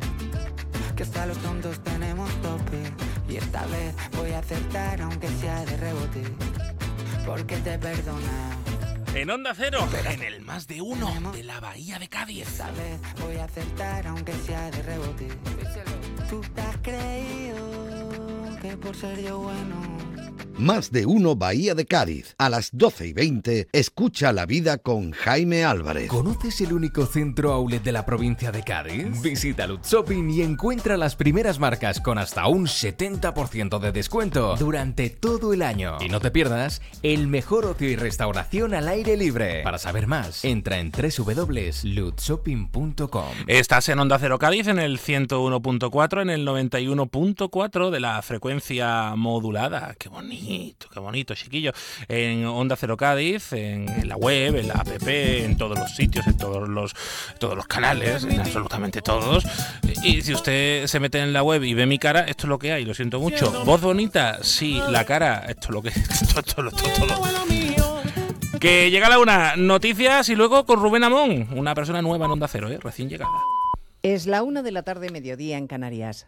que hasta los tontos tenemos tope, y esta vez voy a acertar aunque sea de rebote, porque te perdona en Onda Cero, en el más de uno de la Bahía de Cádiz. Esta vez voy a acertar aunque sea de rebote. Tú te has creído que por ser yo bueno. Más de uno Bahía de Cádiz. A las doce y veinte, escucha La Vida con Jaime Álvarez. ¿Conoces el único centro outlet de la provincia de Cádiz? Visita Lutz Shopping y encuentra las primeras marcas con hasta un setenta por ciento de descuento durante todo el año. Y no te pierdas el mejor ocio y restauración al aire libre. Para saber más, entra en doble u doble u doble u punto lutz shopping punto com. Estás en Onda Cero Cádiz, en el ciento uno punto cuatro, en el noventa y uno punto cuatro de la frecuencia modulada. ¡Qué bonito! Qué bonito, chiquillo. En Onda Cero Cádiz, en, en la web, en la app, en todos los sitios, en todos los todos los canales, en absolutamente todos. Y si usted se mete en la web y ve mi cara, esto es lo que hay, lo siento mucho. Voz bonita, sí, la cara, esto es lo que esto, esto, esto, esto, esto. Que llega la una, noticias y luego con Rubén Amón, una persona nueva en Onda Cero, ¿eh? Recién llegada. Es la una de la tarde, mediodía en Canarias.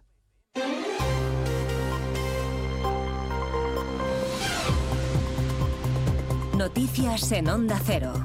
Noticias en Onda Cero.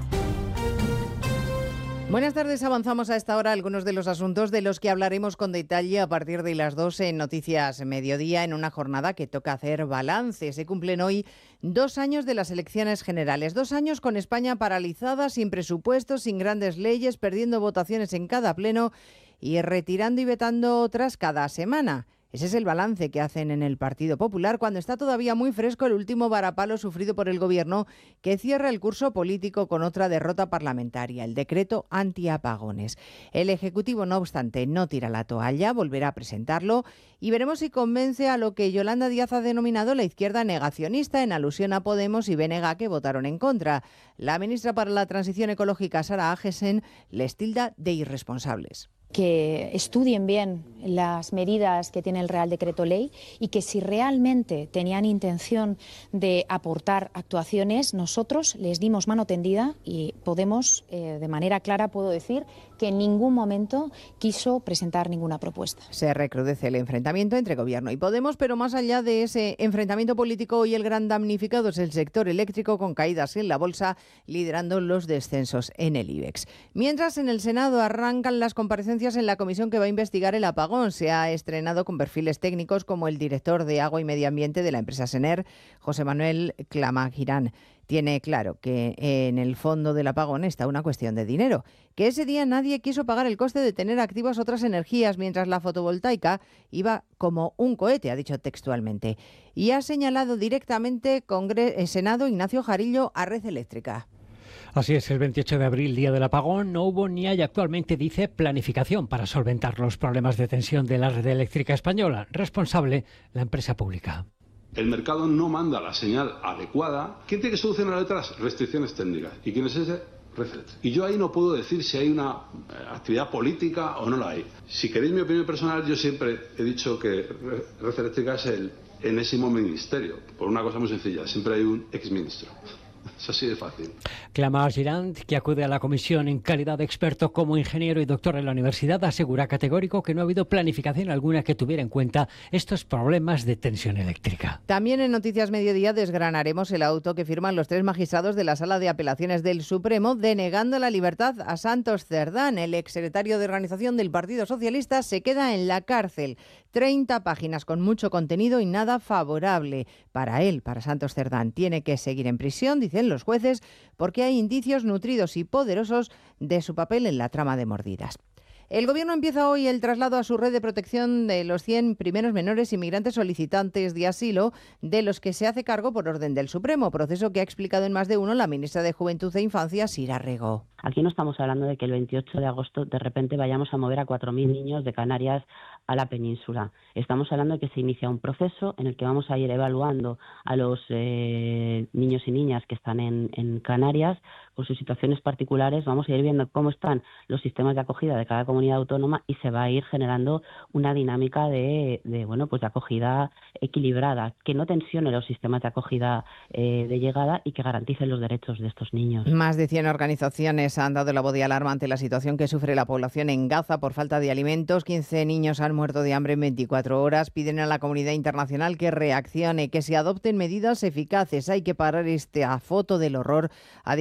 Buenas tardes, avanzamos a esta hora algunos de los asuntos de los que hablaremos con detalle a partir de las doce en Noticias Mediodía, en una jornada que toca hacer balance. Se cumplen hoy dos años de las elecciones generales, dos años con España paralizada, sin presupuestos, sin grandes leyes, perdiendo votaciones en cada pleno y retirando y vetando otras cada semana. Ese es el balance que hacen en el Partido Popular cuando está todavía muy fresco el último varapalo sufrido por el Gobierno, que cierra el curso político con otra derrota parlamentaria, el decreto antiapagones. El Ejecutivo, no obstante, no tira la toalla, volverá a presentarlo y veremos si convence a lo que Yolanda Díaz ha denominado la izquierda negacionista, en alusión a Podemos y B N G, que votaron en contra. La ministra para la Transición Ecológica, Sara Agesen, les tilda de irresponsables. Que estudien bien las medidas que tiene el Real Decreto Ley y que si realmente tenían intención de aportar actuaciones, nosotros les dimos mano tendida y Podemos, eh, de manera clara, puedo decir que en ningún momento quiso presentar ninguna propuesta. Se recrudece el enfrentamiento entre Gobierno y Podemos, pero más allá de ese enfrentamiento político, hoy el gran damnificado es el sector eléctrico, con caídas en la bolsa, liderando los descensos en el IBEX. Mientras, en el Senado arrancan las comparecencias en la comisión que va a investigar el apagón. Se ha estrenado con perfiles técnicos como el director de Agua y Medio Ambiente de la empresa Sener, José Manuel Clamagirán. Tiene claro que en el fondo del apagón está una cuestión de dinero, que ese día nadie quiso pagar el coste de tener activas otras energías, mientras la fotovoltaica iba como un cohete, ha dicho textualmente. Y ha señalado directamente Congre- Senado Ignacio Jarillo a Red Eléctrica. Así es, el veintiocho de abril, día del apagón, no hubo ni hay actualmente, dice, planificación para solventar los problemas de tensión de la red eléctrica española. Responsable, la empresa pública. El mercado no manda la señal adecuada. ¿Quién tiene que solucionar letras? Restricciones técnicas. ¿Y quién es ese? Red Eléctrica. Y yo ahí no puedo decir si hay una eh, actividad política o no la hay. Si queréis mi opinión personal, yo siempre he dicho que Red Eléctrica es el enésimo ministerio. Por una cosa muy sencilla, siempre hay un exministro. Es así de fácil. Clamagirán, que acude a la comisión en calidad de experto como ingeniero y doctor en la universidad, asegura categórico que no ha habido planificación alguna que tuviera en cuenta estos problemas de tensión eléctrica. También en Noticias Mediodía desgranaremos el auto que firman los tres magistrados de la Sala de Apelaciones del Supremo denegando la libertad a Santos Cerdán. El exsecretario de Organización del Partido Socialista se queda en la cárcel. treinta páginas con mucho contenido y nada favorable para él, para Santos Cerdán. Tiene que seguir en prisión, dicen los jueces, porque hay indicios nutridos y poderosos de su papel en la trama de Mordidas. El Gobierno empieza hoy el traslado a su red de protección de los cien primeros menores inmigrantes solicitantes de asilo, de los que se hace cargo por orden del Supremo, proceso que ha explicado en más de uno la ministra de Juventud e Infancia, Sira Rego. Aquí no estamos hablando de que el veintiocho de agosto de repente vayamos a mover a cuatro mil niños de Canarias a la península. Estamos hablando de que se inicia un proceso en el que vamos a ir evaluando a los eh, niños y niñas que están en, en Canarias con sus situaciones particulares. Vamos a ir viendo cómo están los sistemas de acogida de cada comunidad autónoma y se va a ir generando una dinámica de, de bueno pues de acogida equilibrada, que no tensione los sistemas de acogida eh, de llegada y que garantice los derechos de estos niños. Más de cien organizaciones han dado la voz de alarma ante la situación que sufre la población en Gaza por falta de alimentos. quince niños han muerto de hambre en veinticuatro horas. Piden a la comunidad internacional que reaccione, que se adopten medidas eficaces. Hay que parar esta foto del horror, ha dicho el secretario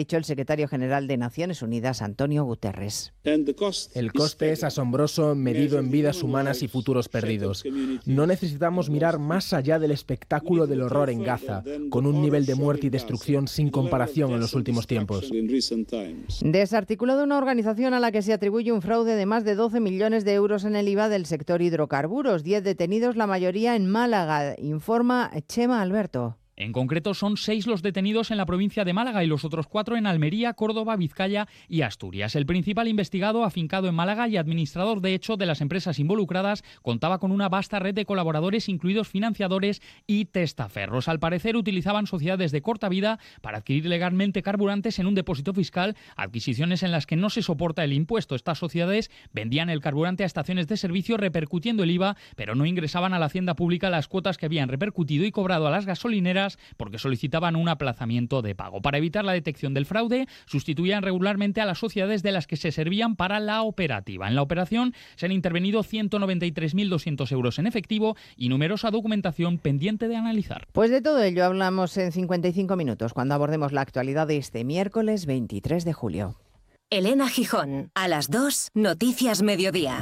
secretario general de Naciones Unidas, Antonio Guterres. El coste es asombroso medido en vidas humanas y futuros perdidos. No necesitamos mirar más allá del espectáculo del horror en Gaza, con un nivel de muerte y destrucción sin comparación en los últimos tiempos. Desarticulado una organización a la que se atribuye un fraude de más de doce millones de euros en el I V A del sector hidrocarburos. diez detenidos, la mayoría en Málaga, informa Chema Alberto. En concreto, son seis los detenidos en la provincia de Málaga y los otros cuatro en Almería, Córdoba, Vizcaya y Asturias. El principal investigado, afincado en Málaga y administrador de hecho de las empresas involucradas, contaba con una vasta red de colaboradores, incluidos financiadores y testaferros. Al parecer, utilizaban sociedades de corta vida para adquirir legalmente carburantes en un depósito fiscal, adquisiciones en las que no se soporta el impuesto. Estas sociedades vendían el carburante a estaciones de servicio repercutiendo el I V A, pero no ingresaban a la hacienda pública las cuotas que habían repercutido y cobrado a las gasolineras porque solicitaban un aplazamiento de pago. Para evitar la detección del fraude, sustituían regularmente a las sociedades de las que se servían para la operativa. En la operación se han intervenido ciento noventa y tres mil doscientos euros en efectivo y numerosa documentación pendiente de analizar. Pues de todo ello hablamos en cincuenta y cinco minutos, cuando abordemos la actualidad de este miércoles veintitrés de julio. Elena Gijón, a las dos, Noticias Mediodía.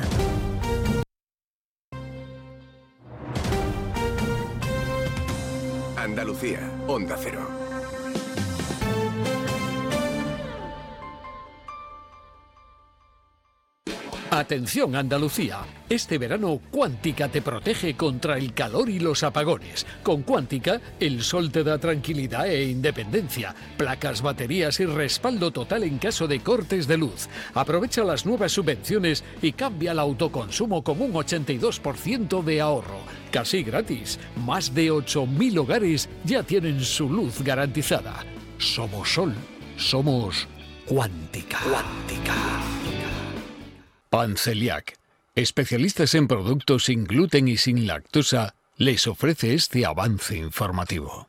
Andalucía, Onda Cero. Atención Andalucía, este verano Cuántica te protege contra el calor y los apagones. Con Cuántica, el sol te da tranquilidad e independencia, placas, baterías y respaldo total en caso de cortes de luz. Aprovecha las nuevas subvenciones y cambia el autoconsumo con un ochenta y dos por ciento de ahorro. Casi gratis, más de ocho mil hogares ya tienen su luz garantizada. Somos Sol, somos Cuántica. Cuántica. Panceliac, especialistas en productos sin gluten y sin lactosa, les ofrece este avance informativo.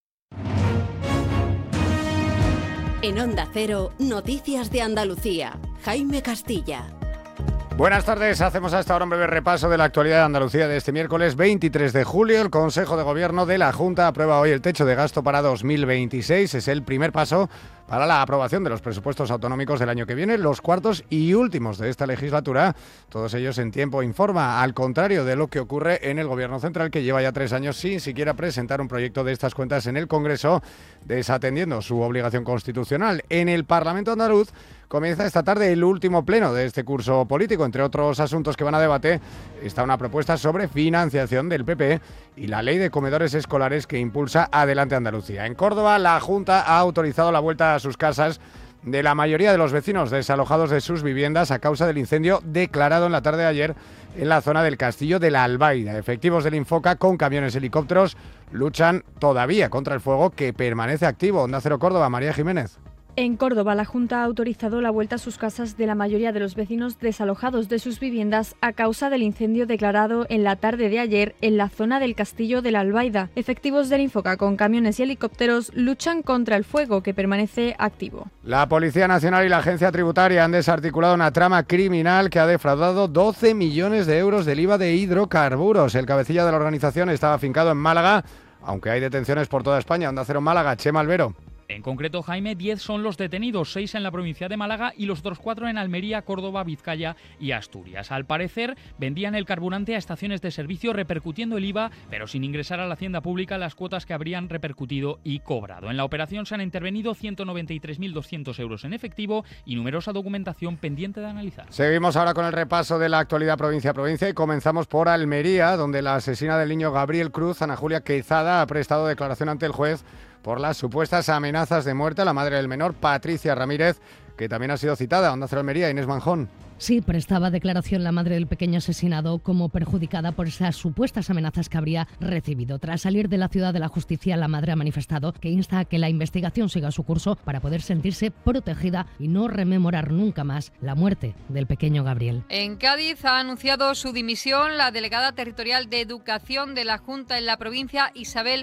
En Onda Cero, Noticias de Andalucía. Jaime Castilla. Buenas tardes, hacemos hasta ahora un breve repaso de la actualidad de Andalucía de este miércoles veintitrés de julio. El Consejo de Gobierno de la Junta aprueba hoy el techo de gasto para dos mil veintiséis. Es el primer paso para la aprobación de los presupuestos autonómicos del año que viene, los cuartos y últimos de esta legislatura, todos ellos en tiempo informa, al contrario de lo que ocurre en el Gobierno central, que lleva ya tres años sin siquiera presentar un proyecto de estas cuentas en el Congreso, desatendiendo su obligación constitucional. En el Parlamento andaluz comienza esta tarde el último pleno de este curso político. Entre otros asuntos que van a debate está una propuesta sobre financiación del P P y la ley de comedores escolares que impulsa Adelante Andalucía. En Córdoba, la Junta ha autorizado la vuelta a sus casas de la mayoría de los vecinos desalojados de sus viviendas a causa del incendio declarado en la tarde de ayer en la zona del Castillo de la Albaida. Efectivos del Infoca con camiones y helicópteros luchan todavía contra el fuego que permanece activo. Onda Cero Córdoba, María Jiménez. En Córdoba, la Junta ha autorizado la vuelta a sus casas de la mayoría de los vecinos desalojados de sus viviendas a causa del incendio declarado en la tarde de ayer en la zona del Castillo de la Albaida. Efectivos del Infoca con camiones y helicópteros luchan contra el fuego que permanece activo. La Policía Nacional y la Agencia Tributaria han desarticulado una trama criminal que ha defraudado doce millones de euros del I V A de hidrocarburos. El cabecilla de la organización estaba afincado en Málaga, aunque hay detenciones por toda España. Onda Cero Málaga, Chema Albero. En concreto, Jaime, diez son los detenidos, seis en la provincia de Málaga y los otros cuatro en Almería, Córdoba, Vizcaya y Asturias. Al parecer, vendían el carburante a estaciones de servicio repercutiendo el I V A, pero sin ingresar a la hacienda pública las cuotas que habrían repercutido y cobrado. En la operación se han intervenido ciento noventa y tres mil doscientos euros en efectivo y numerosa documentación pendiente de analizar. Seguimos ahora con el repaso de la actualidad provincia a provincia y comenzamos por Almería, donde la asesina del niño Gabriel Cruz, Ana Julia Quezada, ha prestado declaración ante el juez por las supuestas amenazas de muerte a la madre del menor, Patricia Ramírez, que también ha sido citada. Onda Cero Almería, Inés Manjón. Sí, prestaba declaración la madre del pequeño asesinado como perjudicada por esas supuestas amenazas que habría recibido. Tras salir de la ciudad de la justicia, la madre ha manifestado que insta a que la investigación siga su curso para poder sentirse protegida y no rememorar nunca más la muerte del pequeño Gabriel. En Cádiz ha anunciado su dimisión la delegada territorial de Educación de la Junta en la provincia, Isabel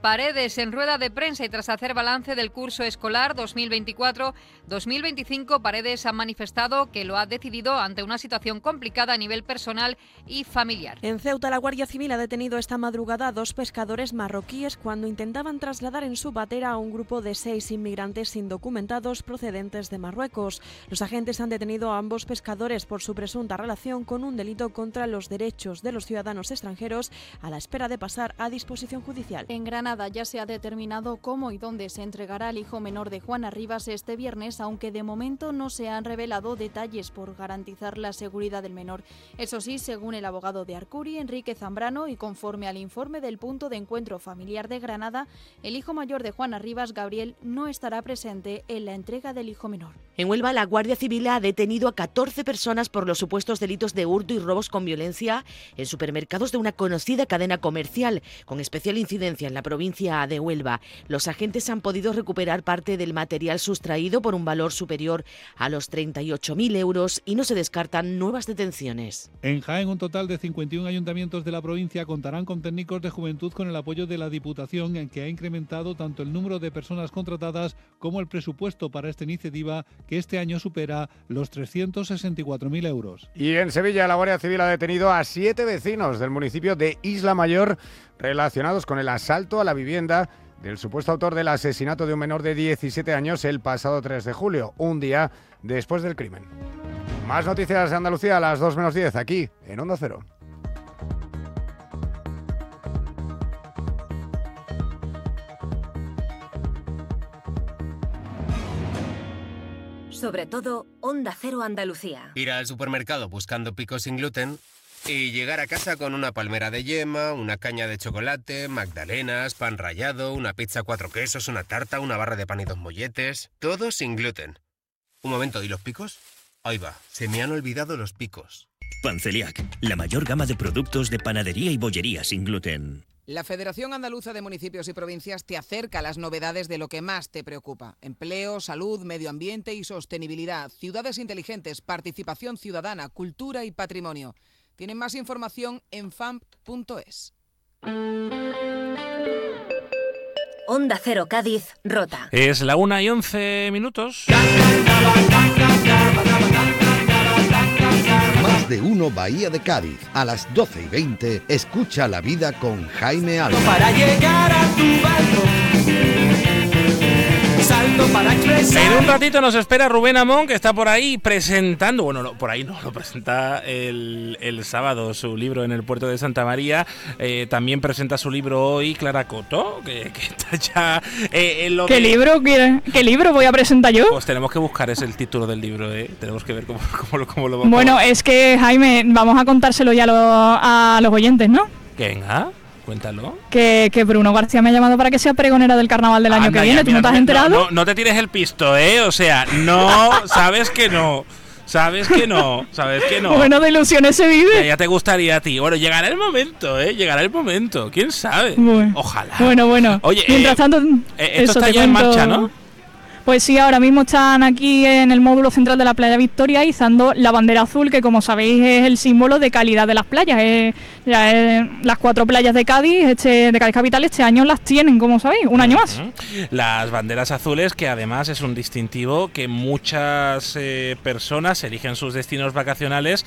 Paredes. En rueda de prensa y tras hacer balance del curso escolar dos mil veinticuatro dos mil veinticinco, Paredes ha manifestado que lo ha decidido ante una situación complicada a nivel personal y familiar. En Ceuta, la Guardia Civil ha detenido esta madrugada a dos pescadores marroquíes cuando intentaban trasladar en su patera a un grupo de seis inmigrantes indocumentados procedentes de Marruecos. Los agentes han detenido a ambos pescadores por su presunta relación con un delito contra los derechos de los ciudadanos extranjeros, a la espera de pasar a disposición judicial. En Granada ya se ha determinado cómo y dónde se entregará el hijo menor de Juana Rivas este viernes, aunque de momento no se han revelado detalles por garantizar la seguridad del menor. Eso sí, según el abogado de Arcuri, Enrique Zambrano, y conforme al informe del punto de encuentro familiar de Granada, el hijo mayor de Juana Rivas, Gabriel, no estará presente en la entrega del hijo menor. En Huelva, la Guardia Civil ha detenido a catorce personas por los supuestos delitos de hurto y robos con violencia en supermercados de una conocida cadena comercial, con especial incidencia en la provincia de Huelva. Los agentes han podido recuperar parte del material sustraído por un valor superior a los treinta y ocho mil euros y no se descartan nuevas detenciones. En Jaén, un total de cincuenta y uno ayuntamientos de la provincia contarán con técnicos de juventud con el apoyo de la Diputación, en que ha incrementado tanto el número de personas contratadas como el presupuesto para esta iniciativa, que este año supera los trescientos sesenta y cuatro mil euros. Y en Sevilla, la Guardia Civil ha detenido a siete vecinos del municipio de Isla Mayor relacionados con el asalto a la vivienda del supuesto autor del asesinato de un menor de diecisiete años el pasado tres de julio, un día después del crimen. Más noticias de Andalucía a las dos menos diez, aquí en Onda Cero. Sobre todo, Onda Cero Andalucía. Ir al supermercado buscando picos sin gluten y llegar a casa con una palmera de yema, una caña de chocolate, magdalenas, pan rallado, una pizza cuatro quesos, una tarta, una barra de pan y dos molletes. Todo sin gluten. Un momento, ¿y los picos? Ahí va, se me han olvidado los picos. Panceliac, la mayor gama de productos de panadería y bollería sin gluten. La Federación Andaluza de Municipios y Provincias te acerca a las novedades de lo que más te preocupa. Empleo, salud, medio ambiente y sostenibilidad, ciudades inteligentes, participación ciudadana, cultura y patrimonio. Tienen más información en F A M P punto es. Onda Cero Cádiz, Rota. Es la una y once minutos. Más de uno Bahía de Cádiz. A las doce y veinte, escucha la vida con Jaime Alba. Para llegar a tu balcón, salto para expresar. En un ratito nos espera Rubén Amón, que está por ahí presentando, bueno, no, por ahí no, lo presenta el, el sábado, su libro en el puerto de Santa María. Eh, también presenta su libro hoy Clara Coto, que, que está ya eh, en lo ¿Qué de... libro? ¿Qué, ¿Qué libro voy a presentar yo? Pues tenemos que buscar ese el título del libro, ¿eh? Tenemos que ver cómo, cómo, lo, cómo lo vamos. Bueno, es que, Jaime, vamos a contárselo ya a los, a los oyentes, ¿no? Venga. Cuéntalo. Que, que Bruno García me ha llamado para que sea pregonera del carnaval del año Anda, que viene. ya, ¿Tú mira, no te has no, enterado? No, no te tires el pisto, ¿eh? O sea, no, sabes que no. Sabes que no, sabes que no. Bueno, de ilusiones se vive. Ya, ya te gustaría a ti. Bueno, llegará el momento, ¿eh? Llegará el momento. ¿Quién sabe? Bueno, ojalá. Bueno, bueno. Oye, mientras eh, tanto, eh, esto eso está te ya en cuento. marcha, ¿no? Pues sí, ahora mismo están aquí en el módulo central de la Playa Victoria izando la bandera azul, que como sabéis es el símbolo de calidad de las playas. Eh, ya, eh, las cuatro playas de Cádiz, este, de Cádiz Capital, este año las tienen, como sabéis, un año más. Las banderas azules, que además es un distintivo que muchas eh, personas eligen sus destinos vacacionales,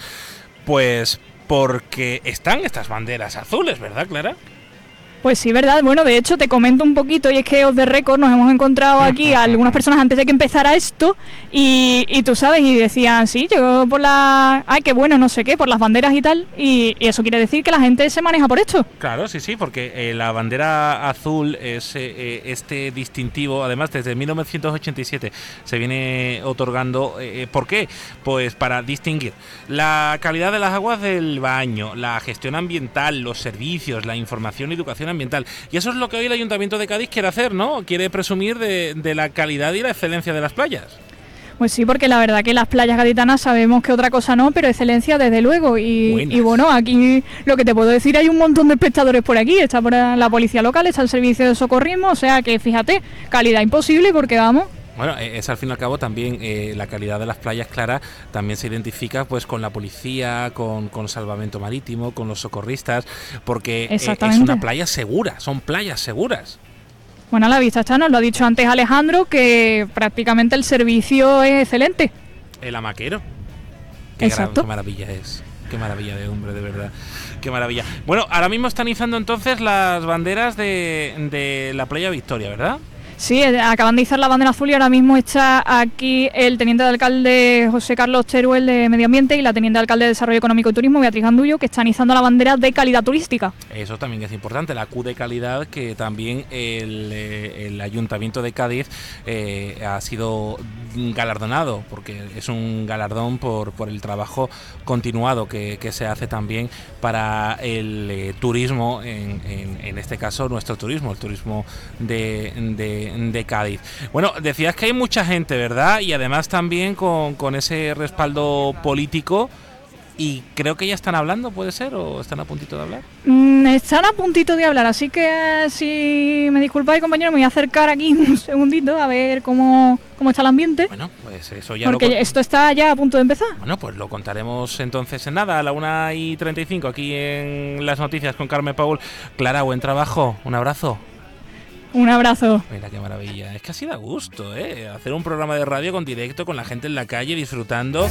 pues porque están estas banderas azules, ¿verdad, Clara? Pues sí, verdad. Bueno, de hecho te comento un poquito, y es que os de récord nos hemos encontrado aquí a algunas personas antes de que empezara esto y, y tú sabes, y decían, sí, yo por la... Ay, qué bueno, no sé qué, por las banderas y tal, y, y eso quiere decir que la gente se maneja por esto. Claro, sí, sí, porque eh, la bandera azul es eh, este distintivo, además desde mil novecientos ochenta y siete se viene otorgando. Eh, ¿Por qué? Pues para distinguir la calidad de las aguas del baño, la gestión ambiental, los servicios, la información y educación ambiental. Y eso es lo que hoy el Ayuntamiento de Cádiz quiere hacer, ¿no? Quiere presumir de, de la calidad y la excelencia de las playas. Pues sí, porque la verdad que las playas gaditanas sabemos que otra cosa no, pero excelencia desde luego. Y, y bueno, aquí lo que te puedo decir, hay un montón de espectadores por aquí. Está por la policía local, está el servicio de socorrismo, o sea que fíjate, calidad imposible porque vamos... Bueno, es al fin y al cabo también eh, la calidad de las playas claras también se identifica pues con la policía, con, con salvamento marítimo, con los socorristas, porque eh, es una playa segura, son playas seguras. Bueno, a la vista está, nos lo ha dicho antes Alejandro, que prácticamente el servicio es excelente. El hamaquero. Qué, gran, qué maravilla es. Qué maravilla de hombre, de verdad. Qué maravilla. Bueno, ahora mismo están izando entonces las banderas de, de la playa Victoria, ¿verdad? Sí, acaban de izar la bandera azul y ahora mismo está aquí el teniente de alcalde José Carlos Teruel de Medio Ambiente y la teniente de alcalde de Desarrollo Económico y Turismo Beatriz Gandullo, que están izando la bandera de calidad turística. Eso también es importante, la Q de calidad, que también el, el Ayuntamiento de Cádiz eh, ha sido galardonado, porque es un galardón por, por el trabajo continuado que, que se hace también para el eh, turismo, en, en, en este caso nuestro turismo, el turismo de, de de Cádiz. Bueno, decías que hay mucha gente, ¿verdad? Y además también con, con ese respaldo político, y creo que ya están hablando, ¿puede ser? ¿O están a puntito de hablar? Mm, están a puntito de hablar, así que si me disculpáis, compañero, me voy a acercar aquí un segundito a ver cómo, cómo está el ambiente. Bueno, pues eso ya Porque lo... esto está ya a punto de empezar. Bueno, pues lo contaremos entonces en nada, a la una y treinta y cinco, aquí en Las Noticias con Carmen Paul. Clara, buen trabajo, un abrazo. Un abrazo. Mira qué maravilla. Es que así da gusto, ¿eh? Hacer un programa de radio con directo, con la gente en la calle disfrutando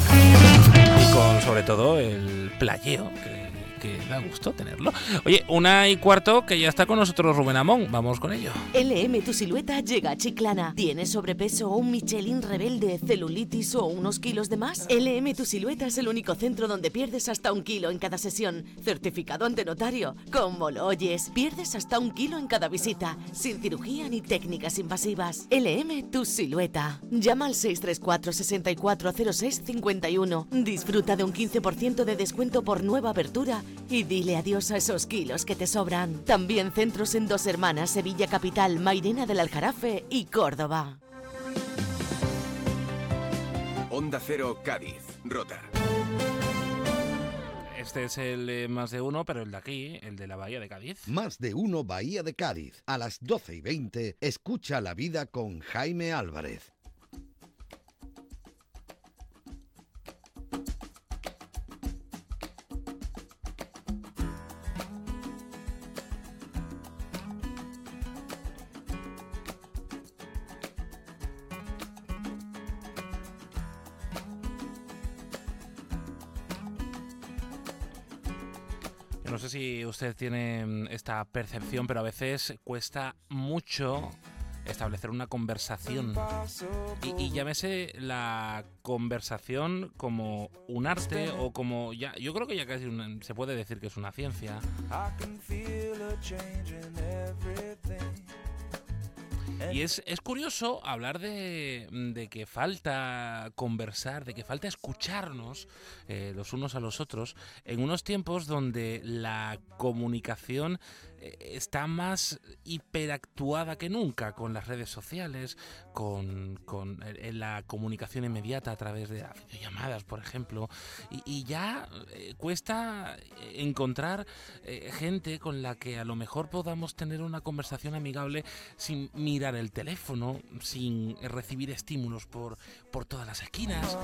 y con, sobre todo, el playeo, que, que da gusto tenerlo. Oye, una y cuarto, que ya está con nosotros Rubén Amón. Vamos con ello. L M Tu Silueta llega a Chiclana. ¿Tienes sobrepeso o un Michelin rebelde, celulitis o unos kilos de más? L M Tu Silueta es el único centro donde pierdes hasta un kilo en cada sesión. Certificado ante notario. Como lo oyes, pierdes hasta un kilo en cada visita. Sin cirugía ni técnicas invasivas. L M Tu Silueta. Llama al seis tres cuatro, seis cuatro cero seis cinco uno. Disfruta de un quince por ciento de descuento por nueva apertura y dile adiós a esos kilos que te sobran. También centros en Dos Hermanas, Sevilla Capital, Mairena del Aljarafe y Córdoba. Onda Cero Cádiz, Rota. Este es el eh, más de uno, pero el de aquí, el de la Bahía de Cádiz. Más de uno Bahía de Cádiz. A las doce y veinte, escucha la vida con Jaime Álvarez. No sé si usted tiene esta percepción, pero a veces cuesta mucho establecer una conversación. Y, y llámese la conversación como un arte o como... ya yo creo que ya casi una, se puede decir que es una ciencia. Y es, es curioso hablar de, de que falta conversar, de que falta escucharnos eh, los unos a los otros en unos tiempos donde la comunicación eh, está más hiperactuada que nunca, con las redes sociales, con, con eh, la comunicación inmediata a través de las videollamadas, por ejemplo, y, y ya eh, cuesta encontrar eh, gente con la que a lo mejor podamos tener una conversación amigable sin mirar el teléfono, sin recibir estímulos por, por todas las esquinas.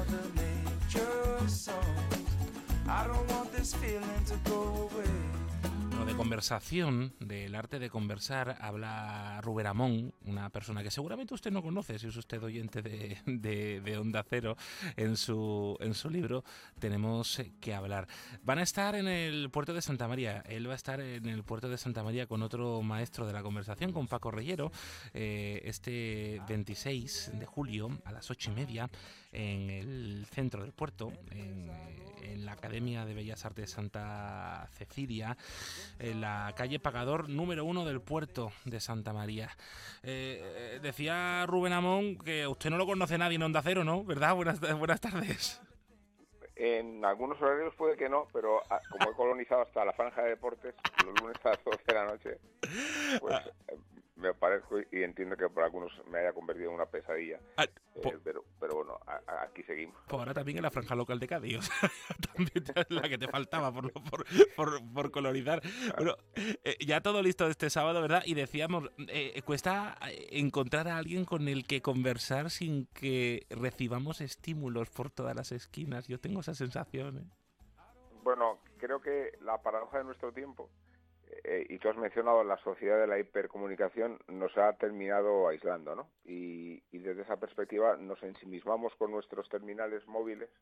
Lo de conversación, del arte de conversar, habla Rubén Amón, una persona que seguramente usted no conoce si es usted oyente de, de, de Onda Cero. En su, en su libro Tenemos que hablar. Van a estar en el puerto de Santa María. Él va a estar en el puerto de Santa María con otro maestro de la conversación, con Paco Reyero, eh, este veintiséis de julio a las ocho y media en el centro del puerto, en, en la Academia de Bellas Artes Santa Cecilia, en la calle Pagador número uno del puerto de Santa María. Eh, decía Rubén Amón que usted no lo conoce nadie en Onda Cero, ¿no? ¿Verdad? Buenas, buenas tardes. En algunos horarios puede que no, pero como he colonizado hasta la franja de deportes, los lunes a las doce de la noche, pues me parezco y entiendo que por algunos me haya convertido en una pesadilla. Ah, eh, pero, pero bueno, a, a, aquí seguimos. Pues ahora también en la franja local de Cádiz, o sea, también la que te faltaba por, por, por, por colorizar. Bueno, eh, ya todo listo este sábado, ¿verdad? Y decíamos, eh, cuesta encontrar a alguien con el que conversar sin que recibamos estímulos por todas las esquinas. Yo tengo esa sensación, ¿eh? Bueno, creo que la paradoja de nuestro tiempo, eh, y tú has mencionado la sociedad de la hipercomunicación, nos ha terminado aislando, ¿no? Y, y desde esa perspectiva nos ensimismamos con nuestros terminales móviles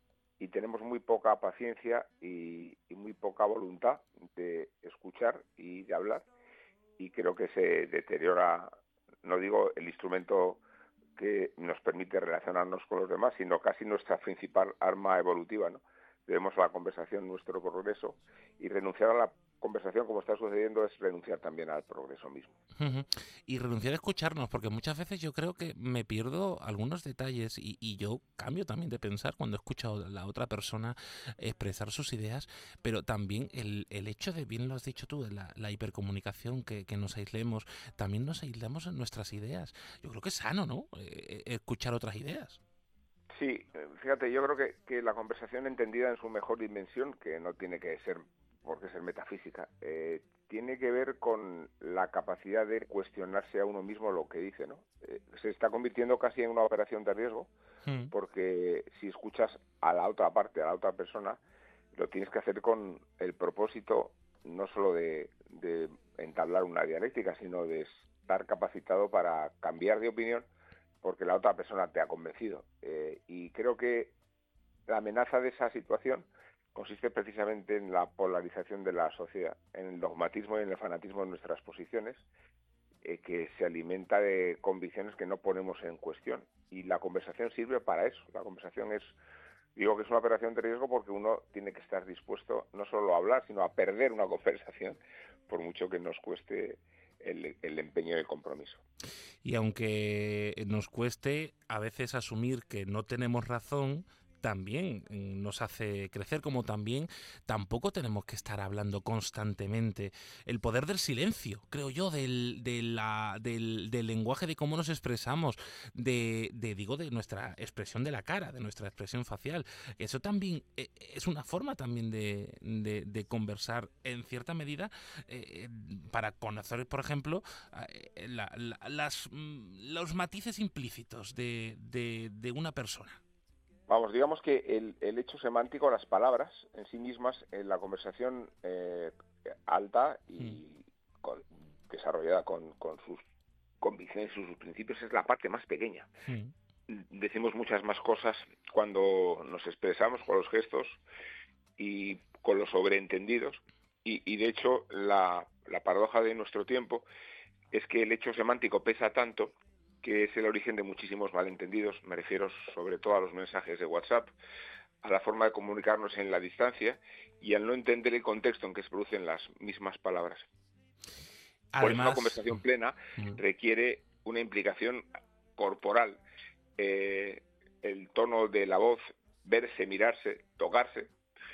y tenemos muy poca paciencia y, y muy poca voluntad de escuchar y de hablar, y creo que se deteriora, no digo el instrumento que nos permite relacionarnos con los demás, sino casi nuestra principal arma evolutiva, ¿no? Debemos a la conversación nuestro progreso, y renunciar a la conversación, como está sucediendo, es renunciar también al progreso mismo. Uh-huh. Y renunciar a escucharnos, porque muchas veces yo creo que me pierdo algunos detalles y, y yo cambio también de pensar cuando escucho a la otra persona expresar sus ideas, pero también el, el hecho de, bien lo has dicho tú, de la, la hipercomunicación, que, que nos aislemos, también nos aislamos en nuestras ideas. Yo creo que es sano, ¿no? Eh, escuchar otras ideas. Sí, fíjate, yo creo que, que la conversación entendida en su mejor dimensión, que no tiene que ser por qué ser metafísica, eh, tiene que ver con la capacidad de cuestionarse a uno mismo lo que dice, ¿no? Eh, se está convirtiendo casi en una operación de riesgo, mm. porque si escuchas a la otra parte, a la otra persona, lo tienes que hacer con el propósito no solo de, de entablar una dialéctica, sino de estar capacitado para cambiar de opinión porque la otra persona te ha convencido. Eh, y creo que la amenaza de esa situación consiste precisamente en la polarización de la sociedad, en el dogmatismo y en el fanatismo de nuestras posiciones, eh, que se alimenta de convicciones que no ponemos en cuestión. Y la conversación sirve para eso. La conversación es, digo que es una operación de riesgo porque uno tiene que estar dispuesto no solo a hablar, sino a perder una conversación, por mucho que nos cueste El, el empeño y el compromiso. Y aunque nos cueste a veces asumir que no tenemos razón, también nos hace crecer, como también tampoco tenemos que estar hablando constantemente. El poder del silencio, creo yo, del, de la, del, del lenguaje, de cómo nos expresamos, de, de digo de nuestra expresión de la cara, de nuestra expresión facial. Eso también es una forma también de, de, de conversar en cierta medida, eh, para conocer, por ejemplo, la, la, las, los matices implícitos de, de, de una persona. Vamos, digamos que el, el hecho semántico, las palabras en sí mismas, en la conversación eh, alta y mm. con, desarrollada con, con sus convicciones y sus principios, es la parte más pequeña. Mm. Decimos muchas más cosas cuando nos expresamos con los gestos y con los sobreentendidos, y, y de hecho la, la paradoja de nuestro tiempo es que el hecho semántico pesa tanto que es el origen de muchísimos malentendidos. Me refiero sobre todo a los mensajes de WhatsApp, a la forma de comunicarnos en la distancia y al no entender el contexto en que se producen las mismas palabras. Además, por eso una conversación plena requiere una implicación corporal, eh, el tono de la voz, verse, mirarse, tocarse,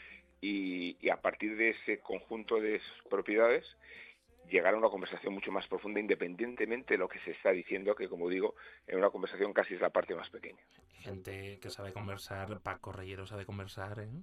y, y a partir de ese conjunto de propiedades llegar a una conversación mucho más profunda, independientemente de lo que se está diciendo, que, como digo, en una conversación casi es la parte más pequeña. Gente que sabe conversar, Paco Reyero sabe conversar, ¿eh?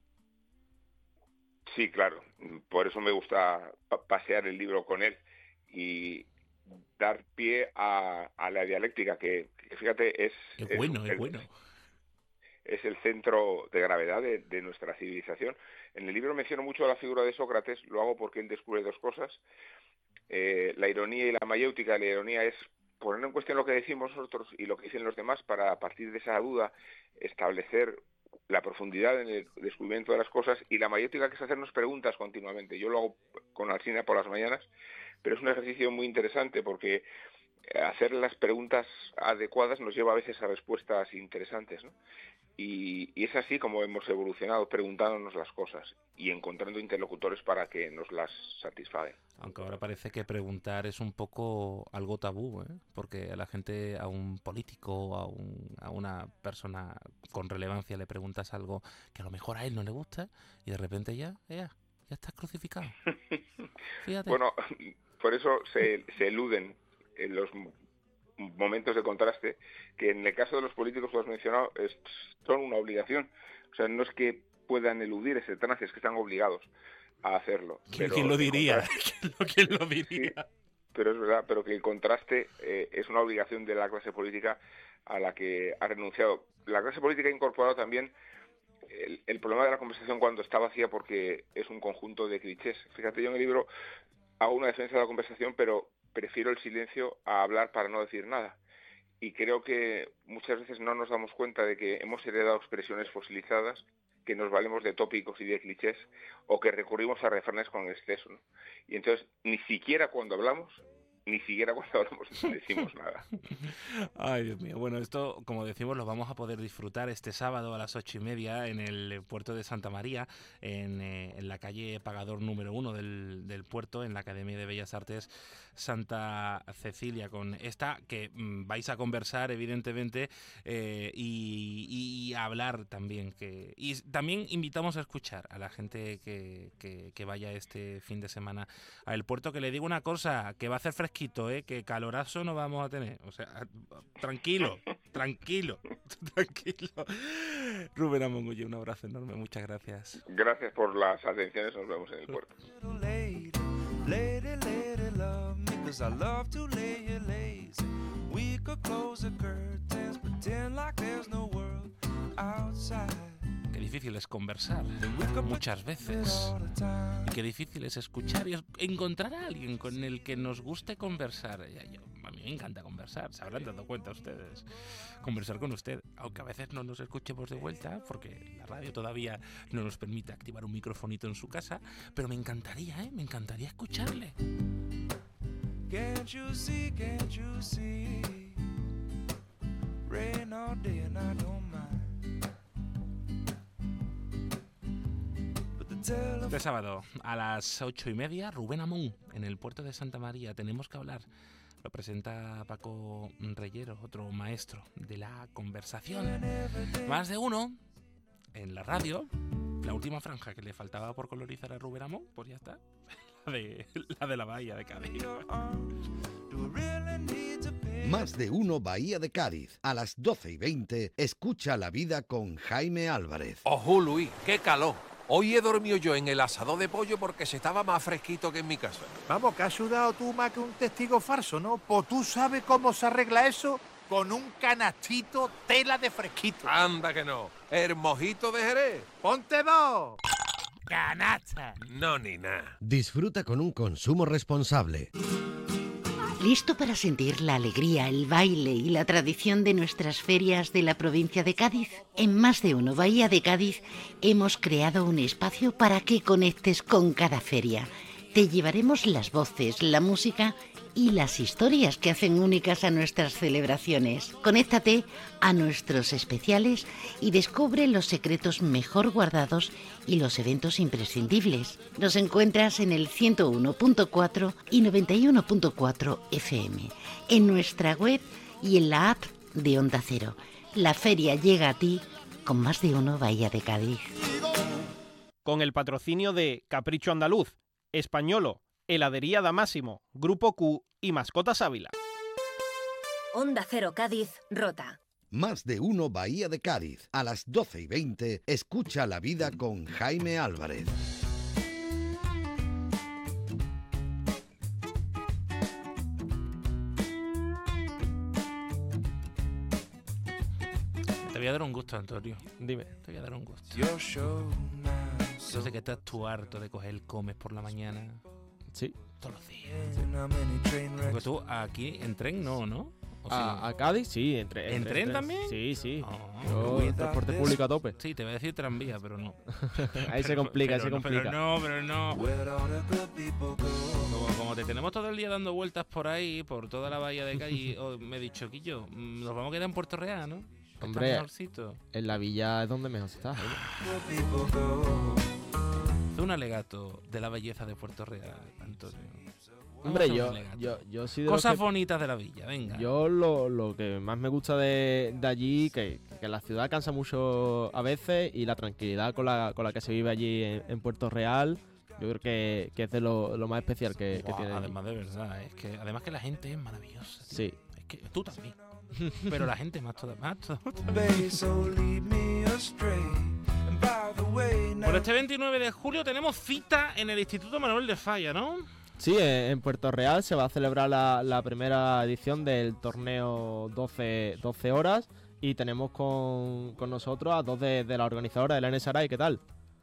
Sí, claro. Por eso me gusta pa- pasear el libro con él y dar pie a, a la dialéctica, que, que fíjate, es... Es bueno, es, es bueno. Es el centro de gravedad de, de nuestra civilización. En el libro menciono mucho la figura de Sócrates, lo hago porque él descubre dos cosas, eh, la ironía y la mayéutica. La ironía es poner en cuestión lo que decimos nosotros y lo que dicen los demás para, a partir de esa duda, establecer la profundidad en el descubrimiento de las cosas, y la mayéutica, que es hacernos preguntas continuamente. Yo lo hago con Alsina por las mañanas, pero es un ejercicio muy interesante porque hacer las preguntas adecuadas nos lleva a veces a respuestas interesantes, ¿no? Y, y es así como hemos evolucionado, preguntándonos las cosas y encontrando interlocutores para que nos las satisfagan. Aunque ahora parece que preguntar es un poco algo tabú, ¿eh? Porque a la gente, a un político, a, un, a una persona con relevancia le preguntas algo que a lo mejor a él no le gusta y de repente ya, ya, ya estás crucificado. Fíjate. Bueno, por eso se, se eluden en los momentos de contraste, que en el caso de los políticos, lo has mencionado, es, son una obligación. O sea, no es que puedan eludir ese trance, es que están obligados a hacerlo. ¿Quién, ¿quién lo diría? ¿Quién lo diría? Sí, pero es verdad, pero que el contraste eh, es una obligación de la clase política a la que ha renunciado. La clase política ha incorporado también el, el problema de la conversación cuando está vacía, porque es un conjunto de clichés. Fíjate, yo en el libro hago una defensa de la conversación, pero prefiero el silencio a hablar para no decir nada. Y creo que muchas veces no nos damos cuenta de que hemos heredado expresiones fosilizadas, que nos valemos de tópicos y de clichés, o que recurrimos a refranes con exceso, ¿no? Y entonces, ni siquiera cuando hablamos, ni siquiera cuando hablamos decimos nada. Ay, Dios mío. Bueno, esto, como decimos, lo vamos a poder disfrutar este sábado a las ocho y media en el puerto de Santa María, en, eh, en la calle Pagador número uno del, del puerto, en la Academia de Bellas Artes Santa Cecilia, con esta que mmm, vais a conversar, evidentemente, eh, y, y a hablar también. Que, y también invitamos a escuchar a la gente que, que, que vaya este fin de semana al puerto, que le digo una cosa, que va a hacer fresquito. ¿eh? Que calorazo no vamos a tener. O sea, tranquilo, tranquilo, tranquilo. Rubén Amongulle, un abrazo enorme, muchas gracias. Gracias por las atenciones, nos vemos en el puerto. Qué difícil es conversar muchas veces, y qué difícil es escuchar y encontrar a alguien con el que nos guste conversar. Yo, a mí me encanta conversar, se habrán dado cuenta ustedes, conversar con usted, aunque a veces no nos escuchemos de vuelta porque la radio todavía no nos permite activar un microfonito en su casa, pero me encantaría, ¿eh? Me encantaría escucharle. Can't you see, can't you see, rain all day and I don't mind. Este sábado a las ocho y media, Rubén Amón en el puerto de Santa María. Tenemos que hablar. Lo presenta Paco Reyero, otro maestro de la conversación. Más de uno en la radio. La última franja que le faltaba por colorizar a Rubén Amón, pues ya está. La de la, de la Bahía de Cádiz. Más de uno Bahía de Cádiz. A las doce y veinte, escucha La Vida con Jaime Álvarez. ¡Ojo, Luis! ¡Qué calor! Hoy he dormido yo en el asador de pollo porque se estaba más fresquito que en mi casa. Vamos, que has sudado tú más que un testigo falso, ¿no? Pues tú sabes cómo se arregla eso con un canastito tela de fresquito. Anda que no. El mojito de Jerez. ¡Ponte dos! ¡Canasta! No, ni nada. Disfruta con un consumo responsable. ¿Listo para sentir la alegría, el baile y la tradición de nuestras ferias de la provincia de Cádiz? En Más de Uno Bahía de Cádiz hemos creado un espacio para que conectes con cada feria. Te llevaremos las voces, la música y las historias que hacen únicas a nuestras celebraciones. Conéctate a nuestros especiales y descubre los secretos mejor guardados y los eventos imprescindibles. Nos encuentras en el ciento uno punto cuatro y noventa y uno punto cuatro F M, en nuestra web y en la app de Onda Cero. La feria llega a ti con Más de Uno Bahía de Cádiz. Con el patrocinio de Capricho Andaluz, Españolo, Heladería Damásimo, Grupo Q y Mascotas Ávila. Onda Cero Cádiz, Rota. Más de uno Bahía de Cádiz. A las doce y veinte, escucha La Vida con Jaime Álvarez. Te voy a dar un gusto, Antonio. Dime. Te voy a dar un gusto. Yo sé que estás tú harto de coger el comes por la mañana. Sí. Todos los días. Porque tú aquí en tren no, ¿no? ¿O a, sí? a Cádiz sí, en, tre- ¿En, ¿En tren, tren también? Sí, sí. Oh, Yo, transporte público a tope. Sí, te voy a decir tranvía, pero no. Ahí se complica, ahí se complica. Pero no, pero no. Como, como te tenemos todo el día dando vueltas por ahí, por toda la bahía de Cádiz, oh, me he dicho, Quillo, nos vamos a quedar en Puerto Real, ¿no? Hombre, en la villa es donde mejor está. Haz un alegato de la belleza de Puerto Real, Antonio. Hombre, yo, yo, yo sí de Cosas que, bonitas de la villa, venga. Yo lo, lo que más me gusta de, de allí, que, que la ciudad cansa mucho a veces y la tranquilidad con la, con la que se vive allí en, en Puerto Real, Yo creo que, que es de lo, lo más especial que, que Wow, tiene. además, de verdad, es que además que la gente es maravillosa. Tío. Sí. Es que tú también. Pero la gente más toda más. Toda, toda. Por este veintinueve de julio tenemos cita en el Instituto Manuel de Falla, ¿no? Sí, en Puerto Real se va a celebrar la, la primera edición del torneo doce, doce horas y tenemos con, con nosotros a dos de, de la organizadora, Elena Saray. ¿Qué tal?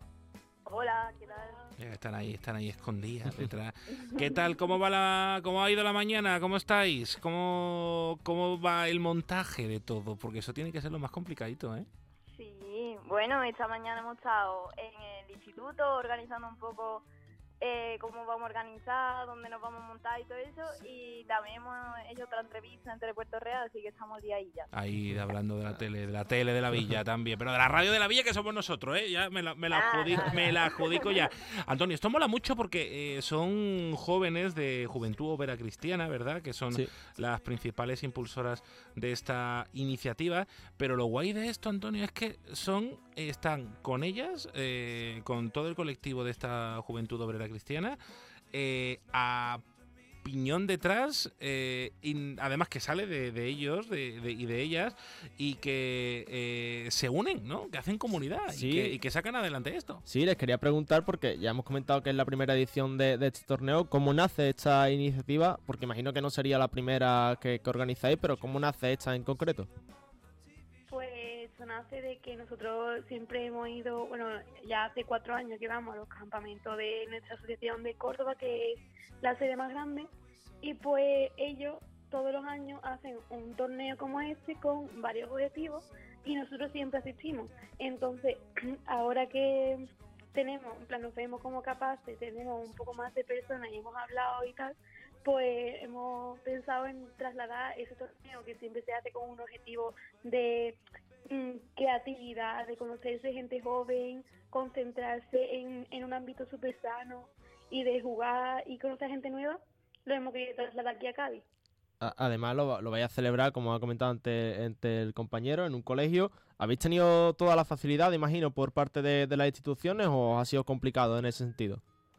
Hola, ¿qué tal? Están ahí, están ahí escondidas detrás. ¿Qué tal? ¿Cómo va la, cómo ha ido la mañana? ¿Cómo estáis? ¿Cómo, cómo va el montaje de todo? Porque eso tiene que ser lo más complicadito, ¿eh? Sí, bueno, esta mañana hemos estado en el instituto organizando un poco eh, cómo vamos a organizar, dónde nos vamos a montar y todo eso, y también hemos hecho otra entrevista entre Puerto Real, así que estamos día ahí ya. Ahí hablando de la tele, de la tele de la villa también, pero de la radio de la villa que somos nosotros, ¿eh? Ya me la, me la, adjudico, me la adjudico ya. Antonio, esto mola mucho porque eh, son jóvenes de Juventud Obrera Cristiana, ¿verdad? Que son sí. las principales impulsoras de esta iniciativa, pero lo guay de esto, Antonio, es que son están con ellas, eh, con todo el colectivo de esta Juventud Obrera Cristiana, eh, a piñón detrás, eh, y además que sale de, de ellos de, de, y de ellas, y que eh, se unen, ¿no? Que hacen comunidad sí. y, que, y que sacan adelante esto. Sí, les quería preguntar, porque ya hemos comentado que es la primera edición de, de este torneo, ¿cómo nace esta iniciativa? Porque imagino que no sería la primera que, que organizáis, pero ¿cómo nace esta en concreto? Pues eso nace de que nosotros siempre hemos ido, bueno, ya hace cuatro años que vamos a los campamentos de nuestra asociación de Córdoba, que es la sede más grande, y pues ellos todos los años hacen un torneo como este con varios objetivos y nosotros siempre asistimos. Entonces, ahora que tenemos, en plan, nos vemos como capaces, tenemos un poco más de personas y hemos hablado y tal, pues hemos pensado en trasladar ese torneo que siempre se hace con un objetivo de mm, creatividad, de conocerse gente joven, concentrarse en, en un ámbito súper sano y de jugar y conocer gente nueva, lo hemos querido trasladar aquí a Cádiz. Además lo, lo vais a celebrar, como ha comentado antes, ante el compañero, en un colegio. ¿Habéis tenido toda la facilidad, imagino, por parte de, de las instituciones o ha sido complicado en ese sentido?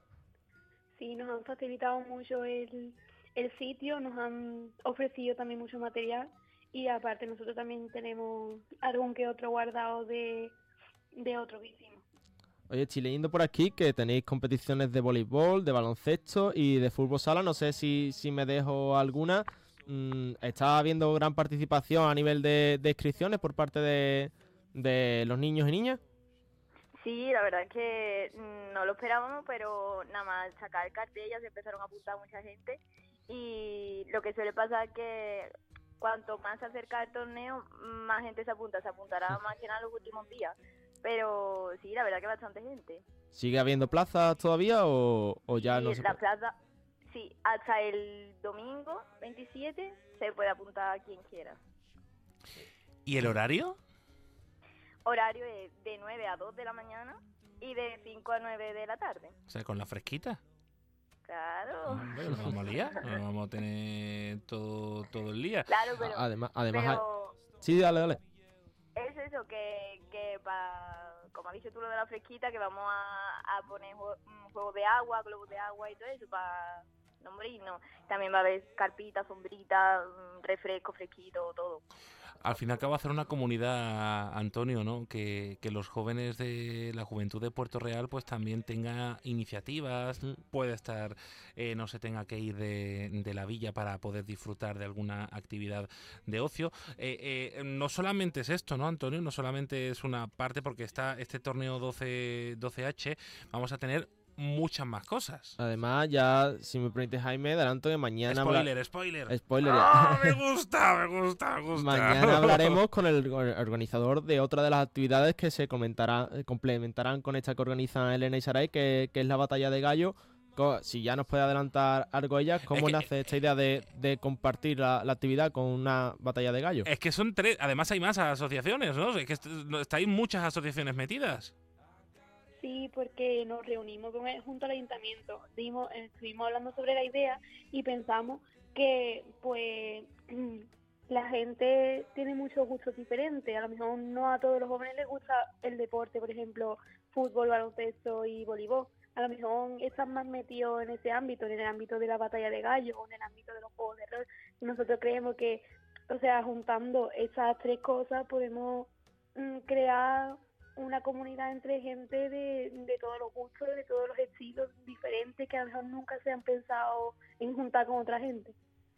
Sí, nos han facilitado mucho el, el sitio, nos han ofrecido también mucho material y aparte nosotros también tenemos algún que otro guardado de, de otro que hicimos. Oye, estoy leyendo por aquí que tenéis competiciones de voleibol, de baloncesto y de fútbol sala. No sé si, si me dejo alguna. Mm, ¿está habiendo gran participación a nivel de, de inscripciones por parte de, de los niños y niñas? Sí, la verdad es que no lo esperábamos, pero nada más sacar el cartel ya se empezaron a apuntar mucha gente y lo que suele pasar es que cuanto más se acerca el torneo, más gente se apunta, se apuntará más que nada los últimos días, pero sí, la verdad que bastante gente. ¿Sigue habiendo plazas todavía o, o ya sí, no se la puede? plaza, sí, hasta el domingo veintisiete se puede apuntar a quien quiera. ¿Y el horario? Horario es de nueve a dos de la mañana y de cinco a nueve de la tarde. O sea, con la fresquita. Claro. Hombre, nos vamos a liar, nos vamos a tener todo, todo el día. Claro, pero... Además, además pero hay... Sí, dale, dale. Es eso, que, que pa, como has dicho tú lo de la fresquita, que vamos a, a poner juegos juego de agua, globos de agua y todo eso para no morir, no. También va a haber carpita, sombrita, refresco, fresquito, todo. Al fin y al cabo hacer una comunidad, Antonio, ¿no? Que, que los jóvenes de la juventud de Puerto Real pues también tenga iniciativas, mm. puede estar, eh, no se tenga que ir de, de la villa para poder disfrutar de alguna actividad de ocio. Eh, eh, no solamente es esto, ¿no, Antonio? No solamente es una parte, porque está este torneo doce, doce H, vamos a tener muchas más cosas. Además, ya, si me permite, Jaime, adelanto que mañana... Spoiler, habla... spoiler. Spoiler. ¡Ah, me gusta, me gusta, me gusta! Mañana hablaremos con el organizador de otra de las actividades que se comentará, complementarán con esta que organizan Elena y Saray, que, que es la Batalla de Gallo. Si ya nos puede adelantar algo ella, ¿cómo es que, nace esta idea de, de compartir la, la actividad con una batalla de gallo? Es que son tres, además hay más asociaciones, ¿no? Es que est estáis muchas asociaciones metidas. Sí, porque nos reunimos con el, junto al ayuntamiento, dimos, estuvimos hablando sobre la idea y pensamos que pues la gente tiene muchos gustos diferentes. A lo mejor no a todos los jóvenes les gusta el deporte, por ejemplo, fútbol, baloncesto y voleibol, a lo mejor están más metidos en ese ámbito, en el ámbito de la batalla de gallos o en el ámbito de los juegos de rol. Nosotros creemos que, o sea, juntando esas tres cosas podemos mm, crear una comunidad entre gente de, de todos los gustos, de todos los estilos diferentes que a lo mejor nunca se han pensado en juntar con otra gente.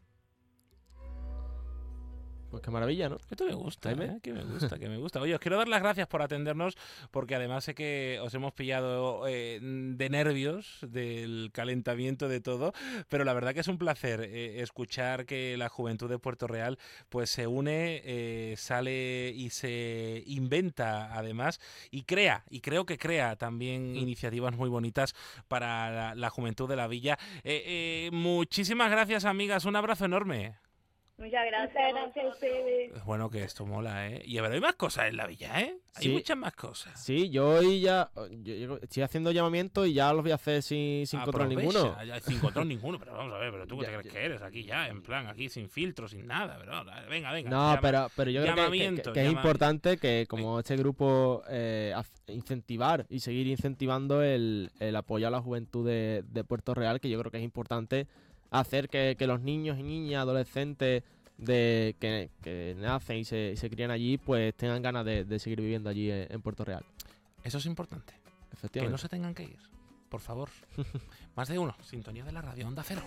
Pues qué maravilla, ¿no? Esto me gusta, ¿eh? Que me gusta, que me gusta. Oye, os quiero dar las gracias por atendernos, porque además sé que os hemos pillado eh, de nervios del calentamiento de todo, pero la verdad que es un placer eh, escuchar que la juventud de Puerto Real pues se une, eh, sale y se inventa además y crea, y creo que crea también mm. iniciativas muy bonitas para la, la juventud de la villa. Eh, eh, muchísimas gracias, amigas, un abrazo enorme. Muchas gracias, Muchas gracias a ustedes. Bueno, que esto mola, ¿eh? Y pero hay más cosas en la villa, ¿eh? Hay sí. muchas más cosas. Sí, yo hoy ya yo, yo estoy haciendo llamamientos y ya los voy a hacer sin, sin control ninguno. Sin control ninguno, pero vamos a ver, pero tú qué te crees que eres aquí ya, en plan, aquí sin filtro, sin nada, pero venga, venga. No, llama, pero, pero yo creo que, que, que, que es importante que como este grupo eh, incentivar y seguir incentivando el, el apoyo a la juventud de, de Puerto Real, que yo creo que es importante hacer que, que los niños y niñas, adolescentes de que, que nacen y se, y se crían allí, pues tengan ganas de, de seguir viviendo allí en, en Puerto Real. Eso es importante. Efectivamente. Que no se tengan que ir, por favor. Más de uno. Sintonía de la radio Onda Cero.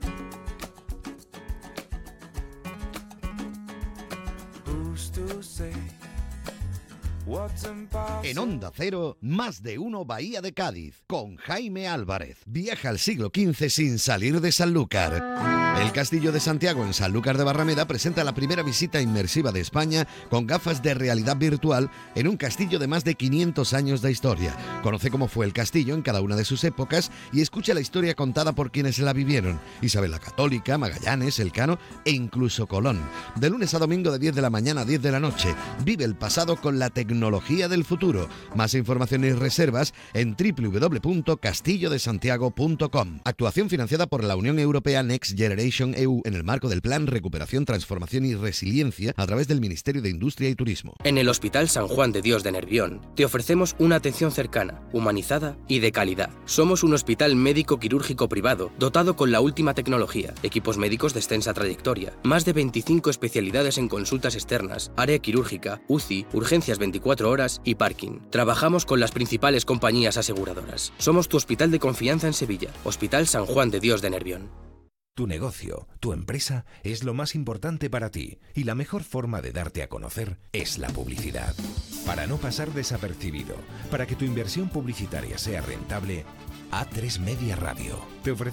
En Onda Cero, Más de Uno Bahía de Cádiz, con Jaime Álvarez. Viaja al siglo quince sin salir de Sanlúcar. El Castillo de Santiago en Sanlúcar de Barrameda presenta la primera visita inmersiva de España con gafas de realidad virtual en un castillo de más de quinientos años de historia. Conoce cómo fue el castillo en cada una de sus épocas y escucha la historia contada por quienes la vivieron. Isabel la Católica, Magallanes, Elcano e incluso Colón. De lunes a domingo de diez de la mañana a diez de la noche. Vive el pasado con la tecnología del futuro. Más información y reservas en doble u doble u doble u punto castillo de santiago punto com. Actuación financiada por la Unión Europea Next Generation E U en el marco del Plan Recuperación, Transformación y Resiliencia a través del Ministerio de Industria y Turismo. En el Hospital San Juan de Dios de Nervión te ofrecemos una atención cercana, humanizada y de calidad. Somos un hospital médico quirúrgico privado dotado con la última tecnología, equipos médicos de extensa trayectoria, más de veinticinco especialidades en consultas externas, área quirúrgica, U C I, urgencias veinticuatro horas y parking. Trabajamos con las principales compañías aseguradoras. Somos tu hospital de confianza en Sevilla, Hospital San Juan de Dios de Nervión. Tu negocio, tu empresa, es lo más importante para ti y la mejor forma de darte a conocer es la publicidad. Para no pasar desapercibido, para que tu inversión publicitaria sea rentable, A tres Media Radio te ofrece